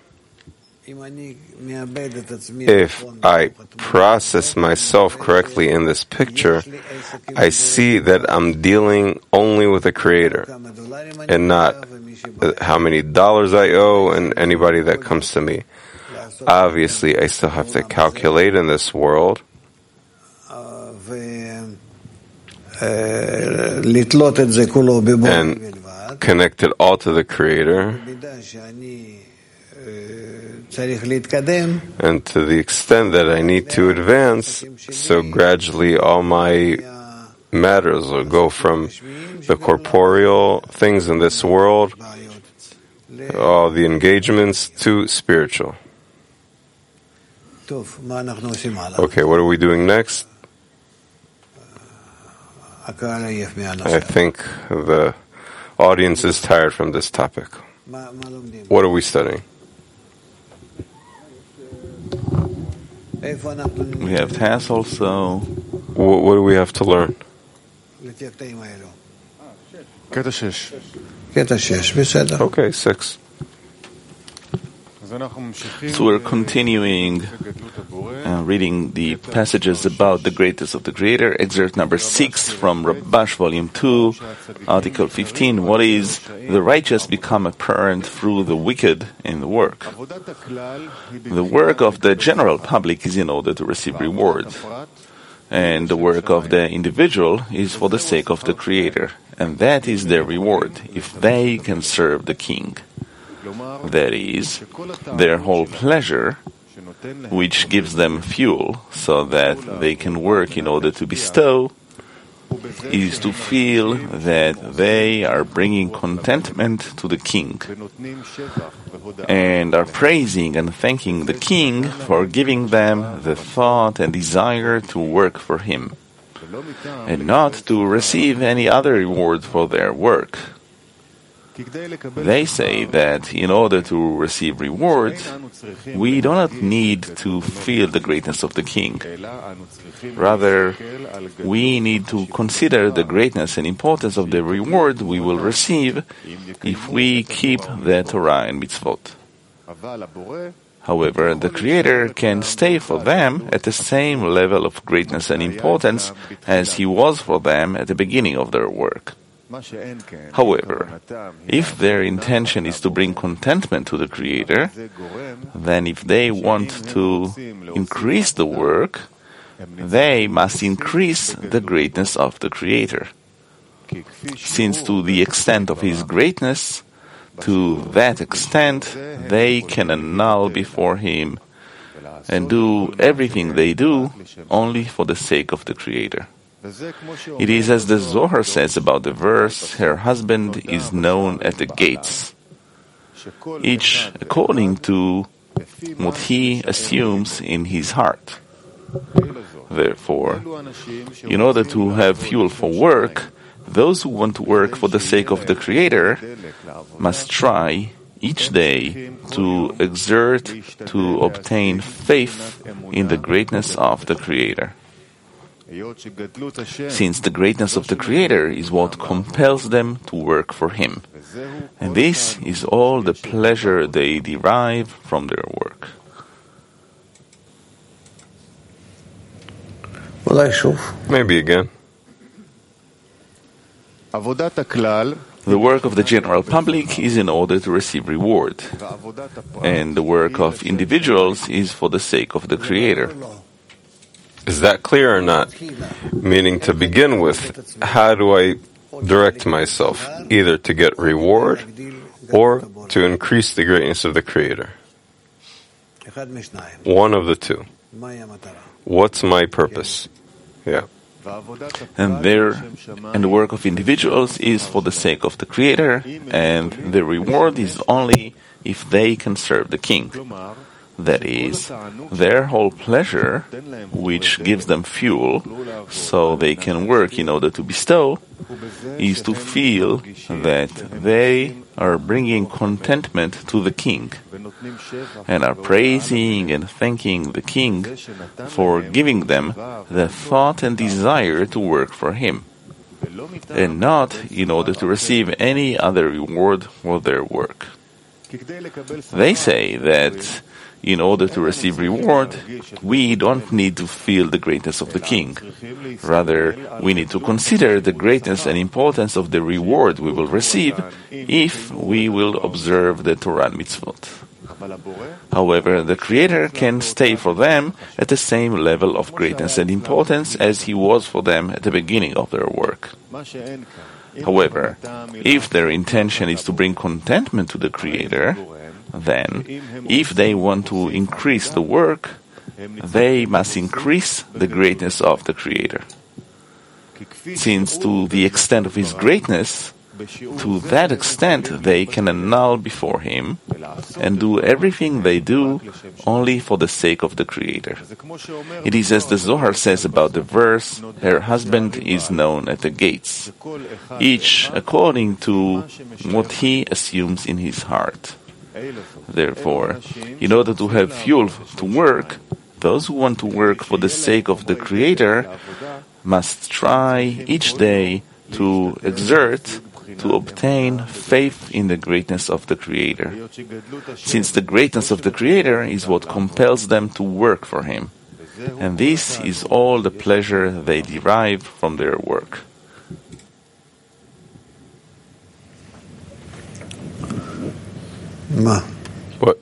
If I process myself correctly in this picture, I see that I'm dealing only with the Creator and not how many dollars I owe and anybody that comes to me. Obviously, I still have to calculate in this world and connect it all to the Creator, and to the extent that I need to advance, so gradually all my matters will go from the corporeal things in this world, all the engagements, to spiritual. Okay, what are we doing next? I think the audience is tired from this topic. What are we studying? We have tasks also. What do we have to learn? Okay, 6. So we're continuing reading the passages about the greatness of the Creator. Excerpt number 6 from Rabash, Volume 2, Article 15. What is the righteous become apparent through the wicked in the work? The work of the general public is in order to receive reward, and the work of the individual is for the sake of the Creator, and that is their reward, if they can serve the King. That is, their whole pleasure, which gives them fuel so that they can work in order to bestow, is to feel that they are bringing contentment to the King and are praising and thanking the King for giving them the thought and desire to work for him, and not to receive any other reward for their work. They say that in order to receive reward, we do not need to feel the greatness of the King. Rather, we need to consider the greatness and importance of the reward we will receive if we keep the Torah and mitzvot. However, the Creator can stay for them at the same level of greatness and importance as He was for them at the beginning of their work. However, if their intention is to bring contentment to the Creator, then if they want to increase the work, they must increase the greatness of the Creator. Since to the extent of His greatness, to that extent, they can annul before Him and do everything they do only for the sake of the Creator. It is as the Zohar says about the verse, her husband is known at the gates, each according to what he assumes in his heart. Therefore, in order to have fuel for work, those who want to work for the sake of the Creator must try each day to exert to obtain faith in the greatness of the Creator. Since the greatness of the Creator is what compels them to work for Him, and this is all the pleasure they derive from their work. Maybe again. The work of the general public is in order to receive reward, and the work of individuals is for the sake of the Creator. Is that clear or not? Meaning, to begin with, how do I direct myself? Either to get reward or to increase the greatness of the Creator. One of the two. What's my purpose? Yeah. And the work of individuals is for the sake of the Creator, and the reward is only if they can serve the King. That is, their whole pleasure, which gives them fuel so they can work in order to bestow, is to feel that they are bringing contentment to the King and are praising and thanking the King for giving them the thought and desire to work for Him, and not in order to receive any other reward for their work. They say that in order to receive reward, we don't need to feel the greatness of the King. Rather, we need to consider the greatness and importance of the reward we will receive if we will observe the Torah and mitzvot. However, the Creator can stay for them at the same level of greatness and importance as He was for them at the beginning of their work. However, if their intention is to bring contentment to the Creator, then, if they want to increase the work, they must increase the greatness of the Creator. Since to the extent of His greatness, to that extent they can annul before Him and do everything they do only for the sake of the Creator. It is as the Zohar says about the verse, her husband is known at the gates, each according to what he assumes in his heart. Therefore, in order to have fuel to work, those who want to work for the sake of the Creator must try each day to exert to obtain faith in the greatness of the Creator, since the greatness of the Creator is what compels them to work for Him, and this is all the pleasure they derive from their work. What?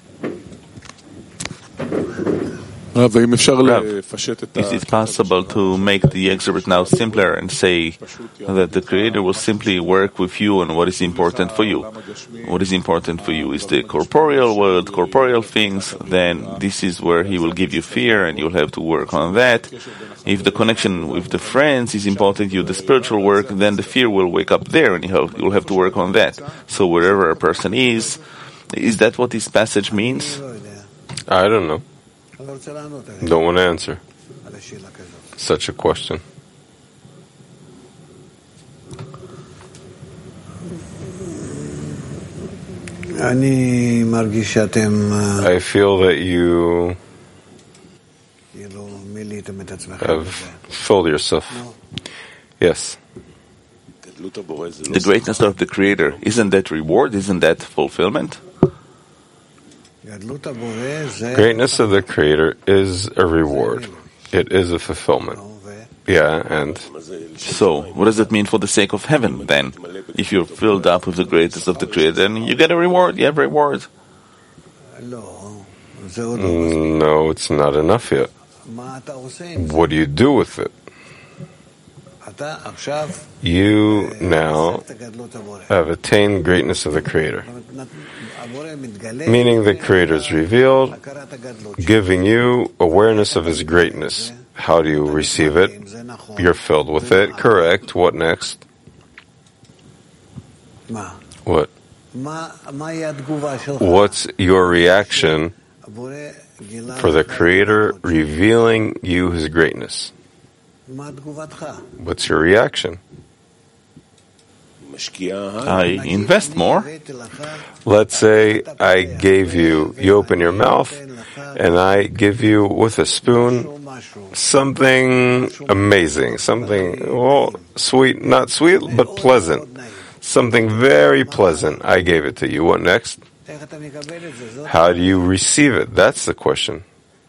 Rav, is it possible to make the excerpt now simpler and say that the Creator will simply work with you on what is important for you? What is important for you is the corporeal world, corporeal things, then this is where He will give you fear and you'll have to work on that. If the connection with the friends is important to you, the spiritual work, then the fear will wake up there and you'll have to work on that. So wherever a person is that what this passage means? I don't know. Don't want to answer such a question. I feel that you have filled yourself. Yes. The greatness of the Creator, isn't that reward? Isn't that fulfillment? Greatness of the Creator is a reward. It is a fulfillment. Yeah, and so what does it mean for the sake of heaven then? If you're filled up with the greatness of the Creator, then you get a reward. You have a reward. No, it's not enough yet. What do you do with it? You now have attained greatness of the Creator, meaning the Creator is revealed, giving you awareness of His greatness. How do you receive it? You're filled with it, correct. What next? What? What's your reaction for the Creator revealing you His greatness? What's your reaction? I invest more. Let's say I gave you open your mouth, and I give you with a spoon something amazing, something, sweet, not sweet, but pleasant. Something very pleasant. I gave it to you. What next? How do you receive it? That's the question.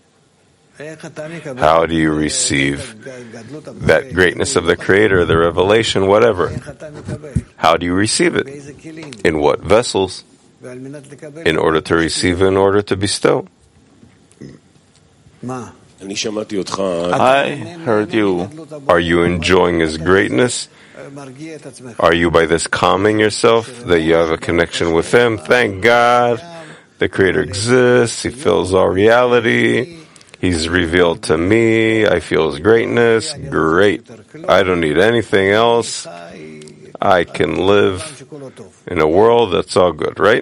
How do you receive that greatness of the Creator, the revelation, whatever? How do you receive it? In what vessels? In order to receive, in order to bestow. I heard you. Are you enjoying His greatness? Are you by this calming yourself, that you have a connection with Him? Thank God, the Creator exists, He fills all reality. He's revealed to me. I feel His greatness. Great. I don't need anything else. I can live in a world that's all good, right?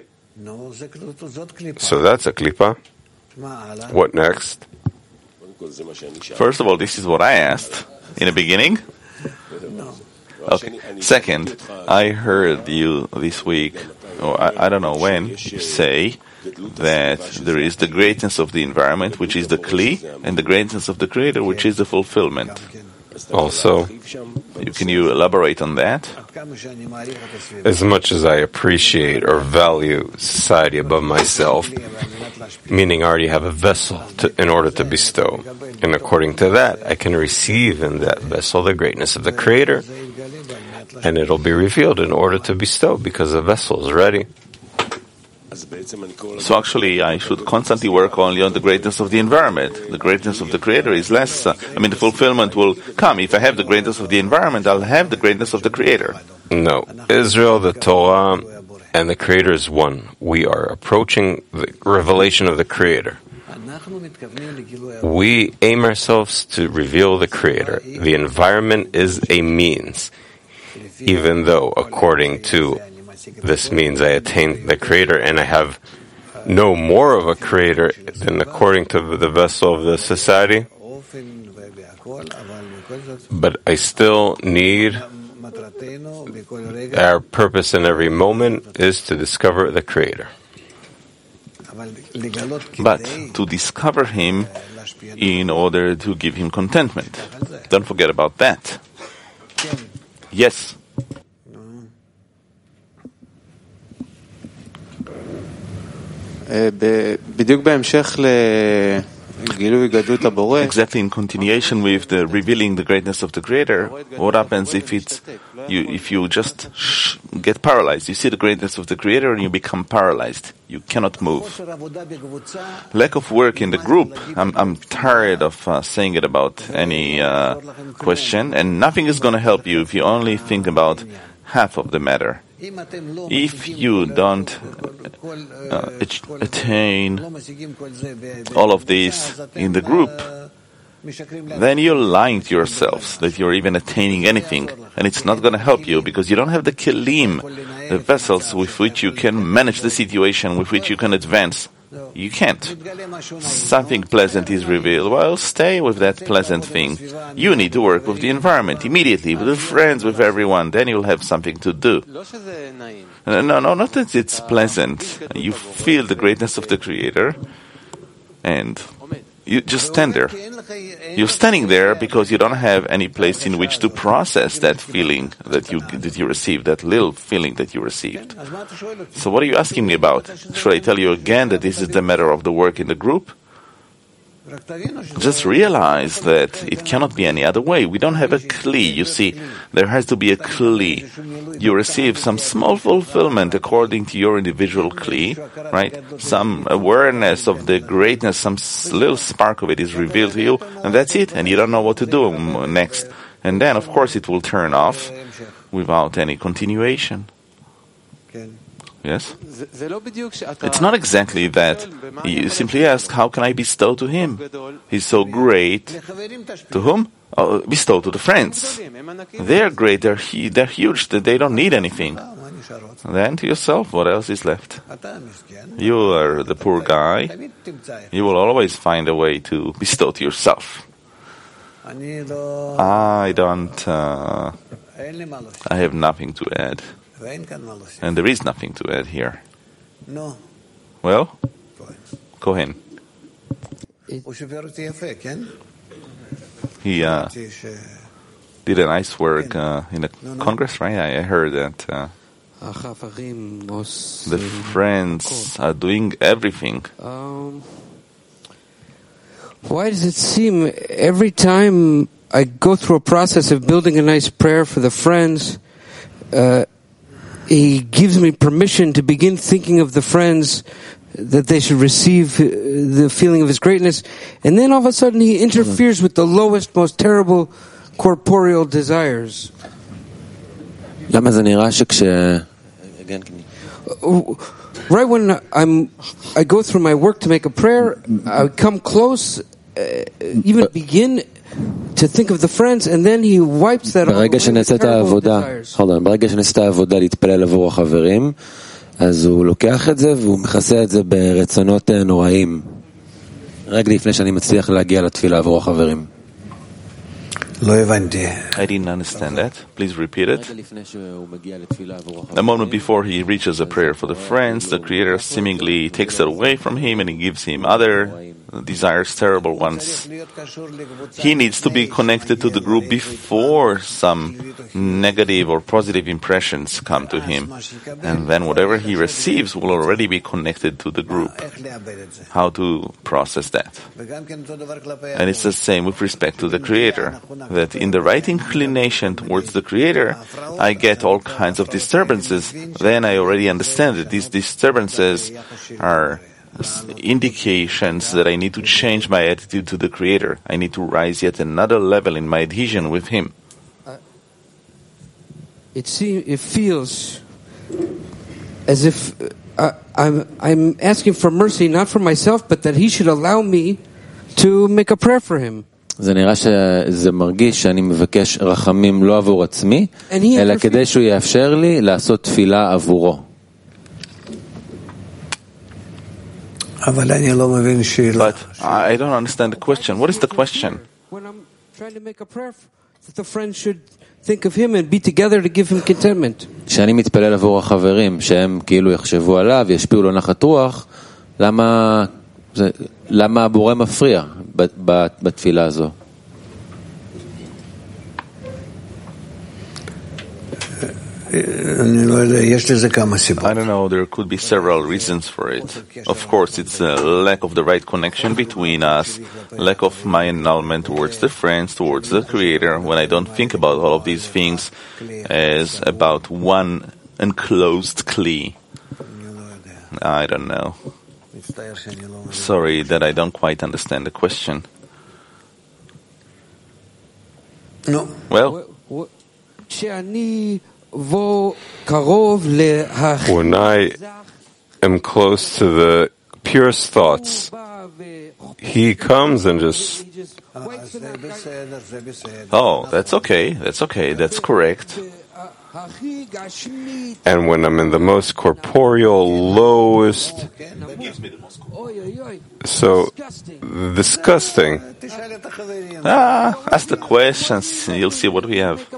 So that's a klipa. What next? First of all, this is what I asked in the beginning. Okay. Second, I heard you this week, or I don't know when, say that there is the greatness of the environment, which is the kli, and the greatness of the Creator, which is the fulfillment. Also, can you elaborate on that? As much as I appreciate or value society above myself, meaning I already have a vessel in order to bestow, and according to that, I can receive in that vessel the greatness of the Creator, and it'll be revealed in order to bestow because the vessel is ready. So actually, I should constantly work only on the greatness of the environment. The greatness of the Creator is less. The fulfillment will come. If I have the greatness of the environment, I'll have the greatness of the Creator. No. Israel, the Torah, and the Creator is one. We are approaching the revelation of the Creator. We aim ourselves to reveal the Creator. The environment is a means. Even though, according to this means, I attain the Creator and I have no more of a Creator than according to the vessel of the society, but I still need, our purpose in every moment is to discover the Creator. But to discover Him in order to give Him contentment. Don't forget about that. Yes. Exactly in continuation with the revealing the greatness of the Creator, what happens if you just get paralyzed? You see the greatness of the Creator and you become paralyzed. You cannot move. Lack of work in the group. I'm tired of saying it about any question, and nothing is going to help you if you only think about half of the matter. If you don't attain all of these in the group, then you're lying to yourselves that you're even attaining anything, and it's not going to help you because you don't have the kelim, the vessels with which you can manage the situation, with which you can advance. You can't. Something pleasant is revealed. Well, stay with that pleasant thing. You need to work with the environment immediately, with the friends, with everyone. Then you'll have something to do. No, not that it's pleasant. You feel the greatness of the Creator, and you just stand there. You're standing there because you don't have any place in which to process that feeling that you received, that little feeling that you received. So what are you asking me about? Should I tell you again that this is the matter of the work in the group? Just realize that it cannot be any other way. We don't have a kli. You see, there has to be a kli. You receive some small fulfillment according to your individual kli, right? Some awareness of the greatness, some little spark of it is revealed to you, and that's it, and you don't know what to do next. And then, of course, it will turn off without any continuation. Yes? It's not exactly that. You simply ask, how can I bestow to him? He's so great. To whom? Bestow to the friends. They're great, they're huge, they don't need anything. Then to yourself, what else is left? You are the poor guy. You will always find a way to bestow to yourself. I have nothing to add. And there is nothing to add here. Well, Cohen. He did a nice work in the Congress, right? I heard that the friends are doing everything. Why does it seem every time I go through a process of building a nice prayer for the friends, he gives me permission to begin thinking of the friends, that they should receive the feeling of his greatness, and then all of a sudden he interferes with the lowest, most terrible corporeal desires. Right when I go through my work to make a prayer, I come close, even begin to think of the friends, and then he wipes that off with terrible desires. ברגע שנעשית העבודה להתפלל עבור החברים, אז הוא לוקח את זה והוא מכסה את זה ברצונות נוראים. רגע לפני שאני מצליח להגיע לתפילה עבור החברים. I didn't understand that. Please repeat it. A moment before he reaches a prayer for the friends, the Creator seemingly takes it away from him and he gives him other desires terrible ones. He needs to be connected to the group before some negative or positive impressions come to him. And then whatever he receives will already be connected to the group. How to process that. And it's the same with respect to the Creator. That in the right inclination towards the Creator, I get all kinds of disturbances. Then I already understand that these disturbances are indications that I need to change my attitude to the Creator. I need to rise yet another level in my adhesion with Him. It feels as if I'm asking for mercy, not for myself, but that He should allow me to make a prayer for Him. זה נראה שזה מרגיש שאני מבקש רחמים לא עבור עצמי, אלא כדי שהוא יאפשר לי לעשות תפילה עבורו. But I don't understand the question. What is the question? When I'm trying to make a prayer that the friends should think of him and be together to give him contentment. כשאני מתפלל עבור החברים שהם כאילו יחשבו עליו, ישפיעו לו נחת רוח, למה הבורא מפריע בתפילה הזו? I don't know, there could be several reasons for it. Of course, it's a lack of the right connection between us, lack of my annulment towards the friends, towards the Creator, when I don't think about all of these things as about one enclosed kli. I don't know. Sorry that I don't quite understand the question. No. Well, when I am close to the purest thoughts, he comes and just... Oh, that's okay, that's correct. And when I'm in the most corporeal, lowest, so disgusting. Ask the questions, you'll see what we have.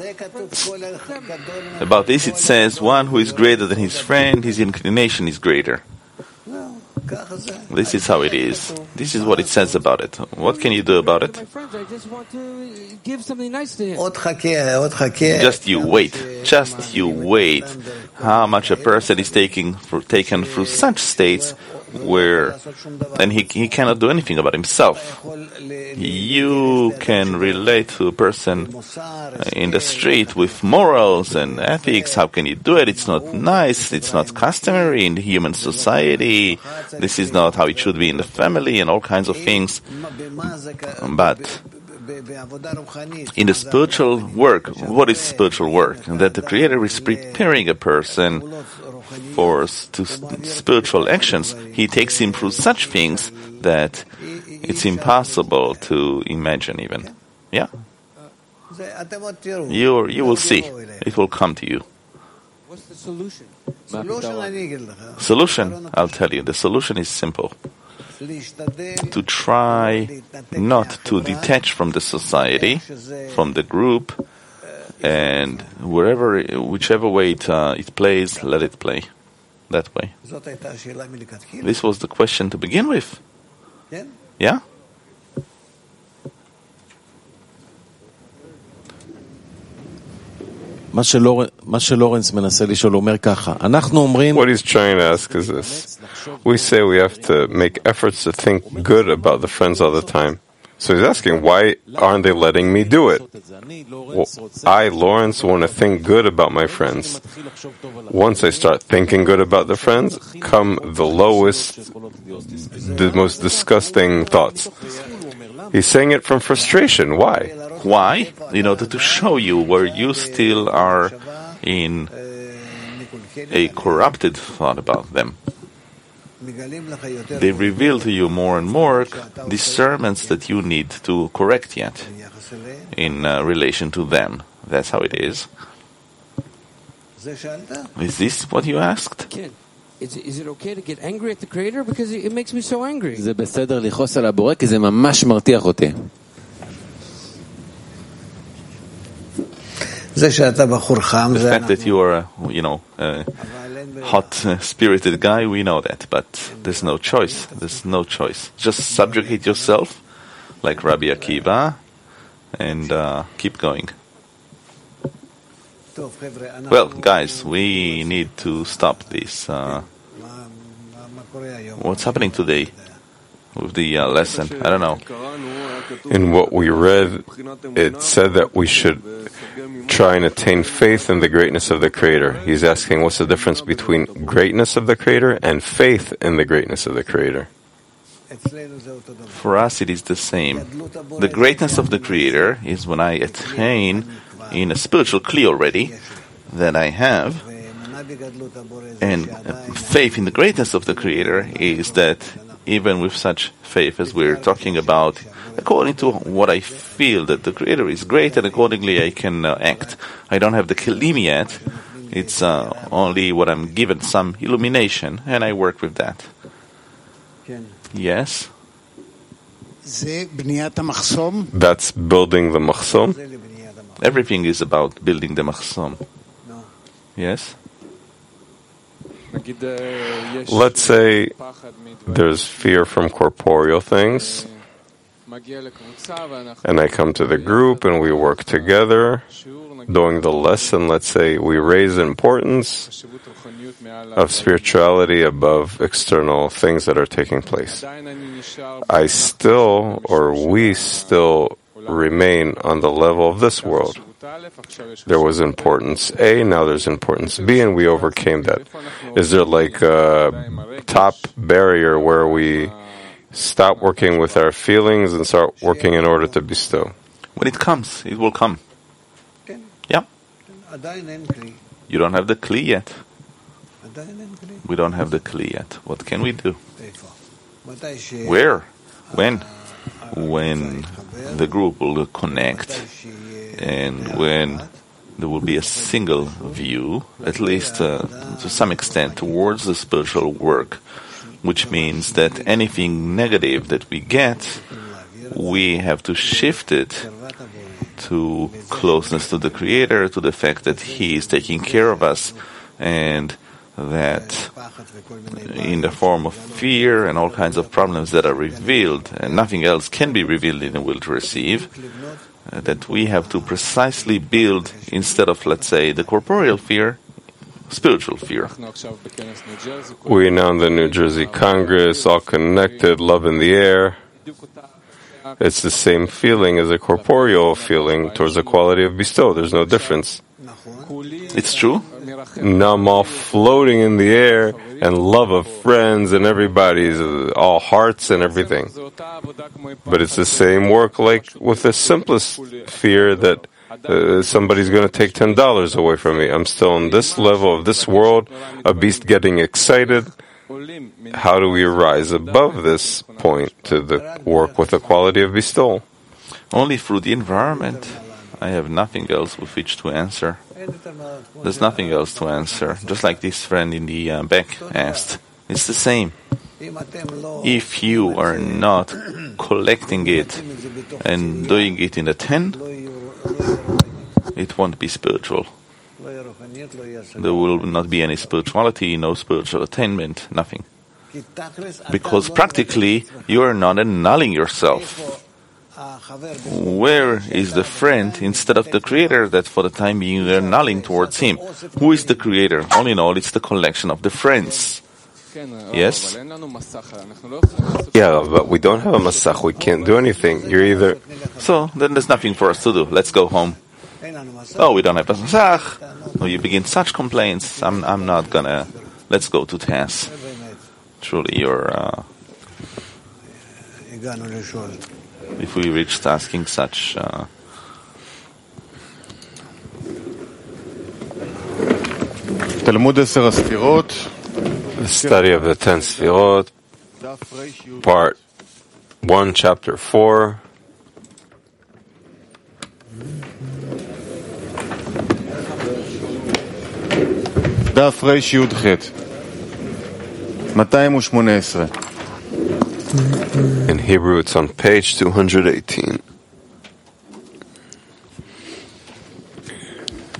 About this it says, one who is greater than his friend, his inclination is greater. This is how it is. This is what it says about it. What can you do about it? My friends, I just want to give something nice to him. Just you wait. How much a person is taken through such states where then he cannot do anything about himself. You can relate to a person in the street with morals and ethics. How can you do it? It's not nice. It's not customary in the human society. This is not how it should be in the family and all kinds of things. But in the spiritual work, what is spiritual work? That the Creator is preparing a person for spiritual actions. He takes him through such things that it's impossible to imagine even. Yeah? You will see. It will come to you. What's the solution? Solution, I'll tell you. The solution is simple. To try not to detach from the society, from the group, and whichever way it plays, let it play. That way. This was the question to begin with. Yeah? מה שלורנס מנסה לשאול אומר ככה, אנחנו אומרים... What he's trying to ask is this. We say we have to make efforts to think good about the friends all the time. So he's asking, why aren't they letting me do it? Well, I, Lawrence, want to think good about my friends. Once I start thinking good about the friends, come the lowest, the most disgusting thoughts. He's saying it from frustration. Why? Why? In order to show you where you still are in a corrupted thought about them. They reveal to you more and more discernments that you need to correct yet in relation to them. That's how it is. Is this what you asked? Is it okay to get angry at the Creator? Because it makes me so angry. זה בסדר לכעוס על הבורא כי זה ממש מרתיח אותי. The fact that you are, a hot-spirited guy, we know that, but there's no choice. There's no choice. Just subjugate yourself, like Rabbi Akiva, and keep going. Well, guys, we need to stop this. What's happening today with the lesson? I don't know. In what we read, it said that we should try and attain faith in the greatness of the Creator. He's asking what's the difference between greatness of the Creator and faith in the greatness of the Creator. For us, it is the same. The greatness of the Creator is when I attain in a spiritual kli already that I have, and faith in the greatness of the Creator is that even with such faith as we're talking about, according to what I feel that the Creator is great, and accordingly I can act. I don't have the kelim yet. It's only what I'm given, some illumination, and I work with that. Yes? That's building the machsom? Everything is about building the machsom. Yes? Let's say there's fear from corporeal things, and I come to the group and we work together. During the lesson, let's say we raise the importance of spirituality above external things that are taking place. I still, or we still, remain on the level of this world. There was importance A, now there's importance B, and we overcame that. Is there like a top barrier where we stop working with our feelings and start working in order to bestow? When it comes, it will come. Yeah. You don't have the kli yet. We don't have the kli yet. What can we do? Where? When? When the group will connect, and when there will be a single view, at least to some extent, towards the spiritual work, which means that anything negative that we get, we have to shift it to closeness to the Creator, to the fact that He is taking care of us, and that in the form of fear and all kinds of problems that are revealed, and nothing else can be revealed in the will to receive, that we have to precisely build, instead of, let's say, the corporeal fear, spiritual fear. We now in the New Jersey Congress, all connected, love in the air. It's the same feeling as a corporeal feeling towards the quality of bestow. There's no difference. It's true. Now I'm all floating in the air and love of friends and everybody's all hearts and everything. But it's the same work like with the simplest fear that somebody's going to take $10 away from me. I'm still on this level of this world, a beast getting excited. How do we rise above this point to the work with the quality of bestowal? Only through the environment. I have nothing else with which to answer. There's nothing else to answer. Just like this friend in the back asked. It's the same. If you are not collecting it and doing it in a 10, it won't be spiritual. There will not be any spirituality, no spiritual attainment, nothing. Because practically you are not annulling yourself. Where is the friend instead of the Creator that for the time being you are annulling towards Him? Who is the Creator? All in all, it's the collection of the friends. Yes? Yeah, but we don't have a masach. We can't do anything. You're either... So, then there's nothing for us to do. Let's go home. Oh, we don't have a masach. Oh, you begin such complaints. I'm not gonna... Let's go to Taz. Truly, you're... If we reached asking such... The study of the 10 Sfirot, part 1, chapter 4. דף רי"ח 218. In Hebrew, it's on page 218.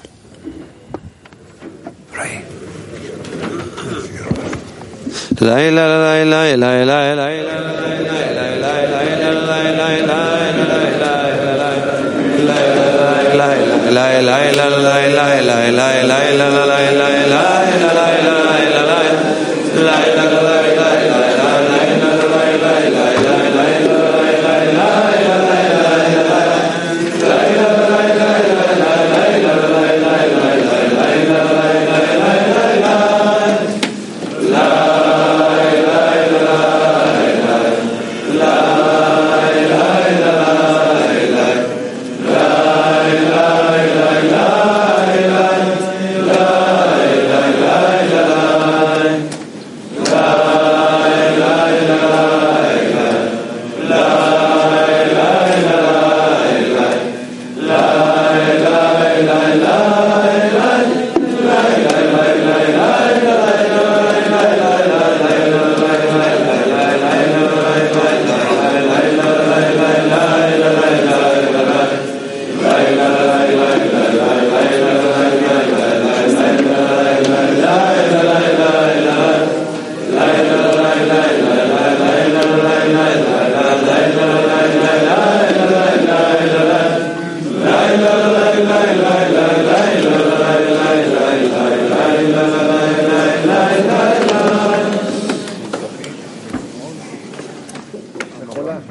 la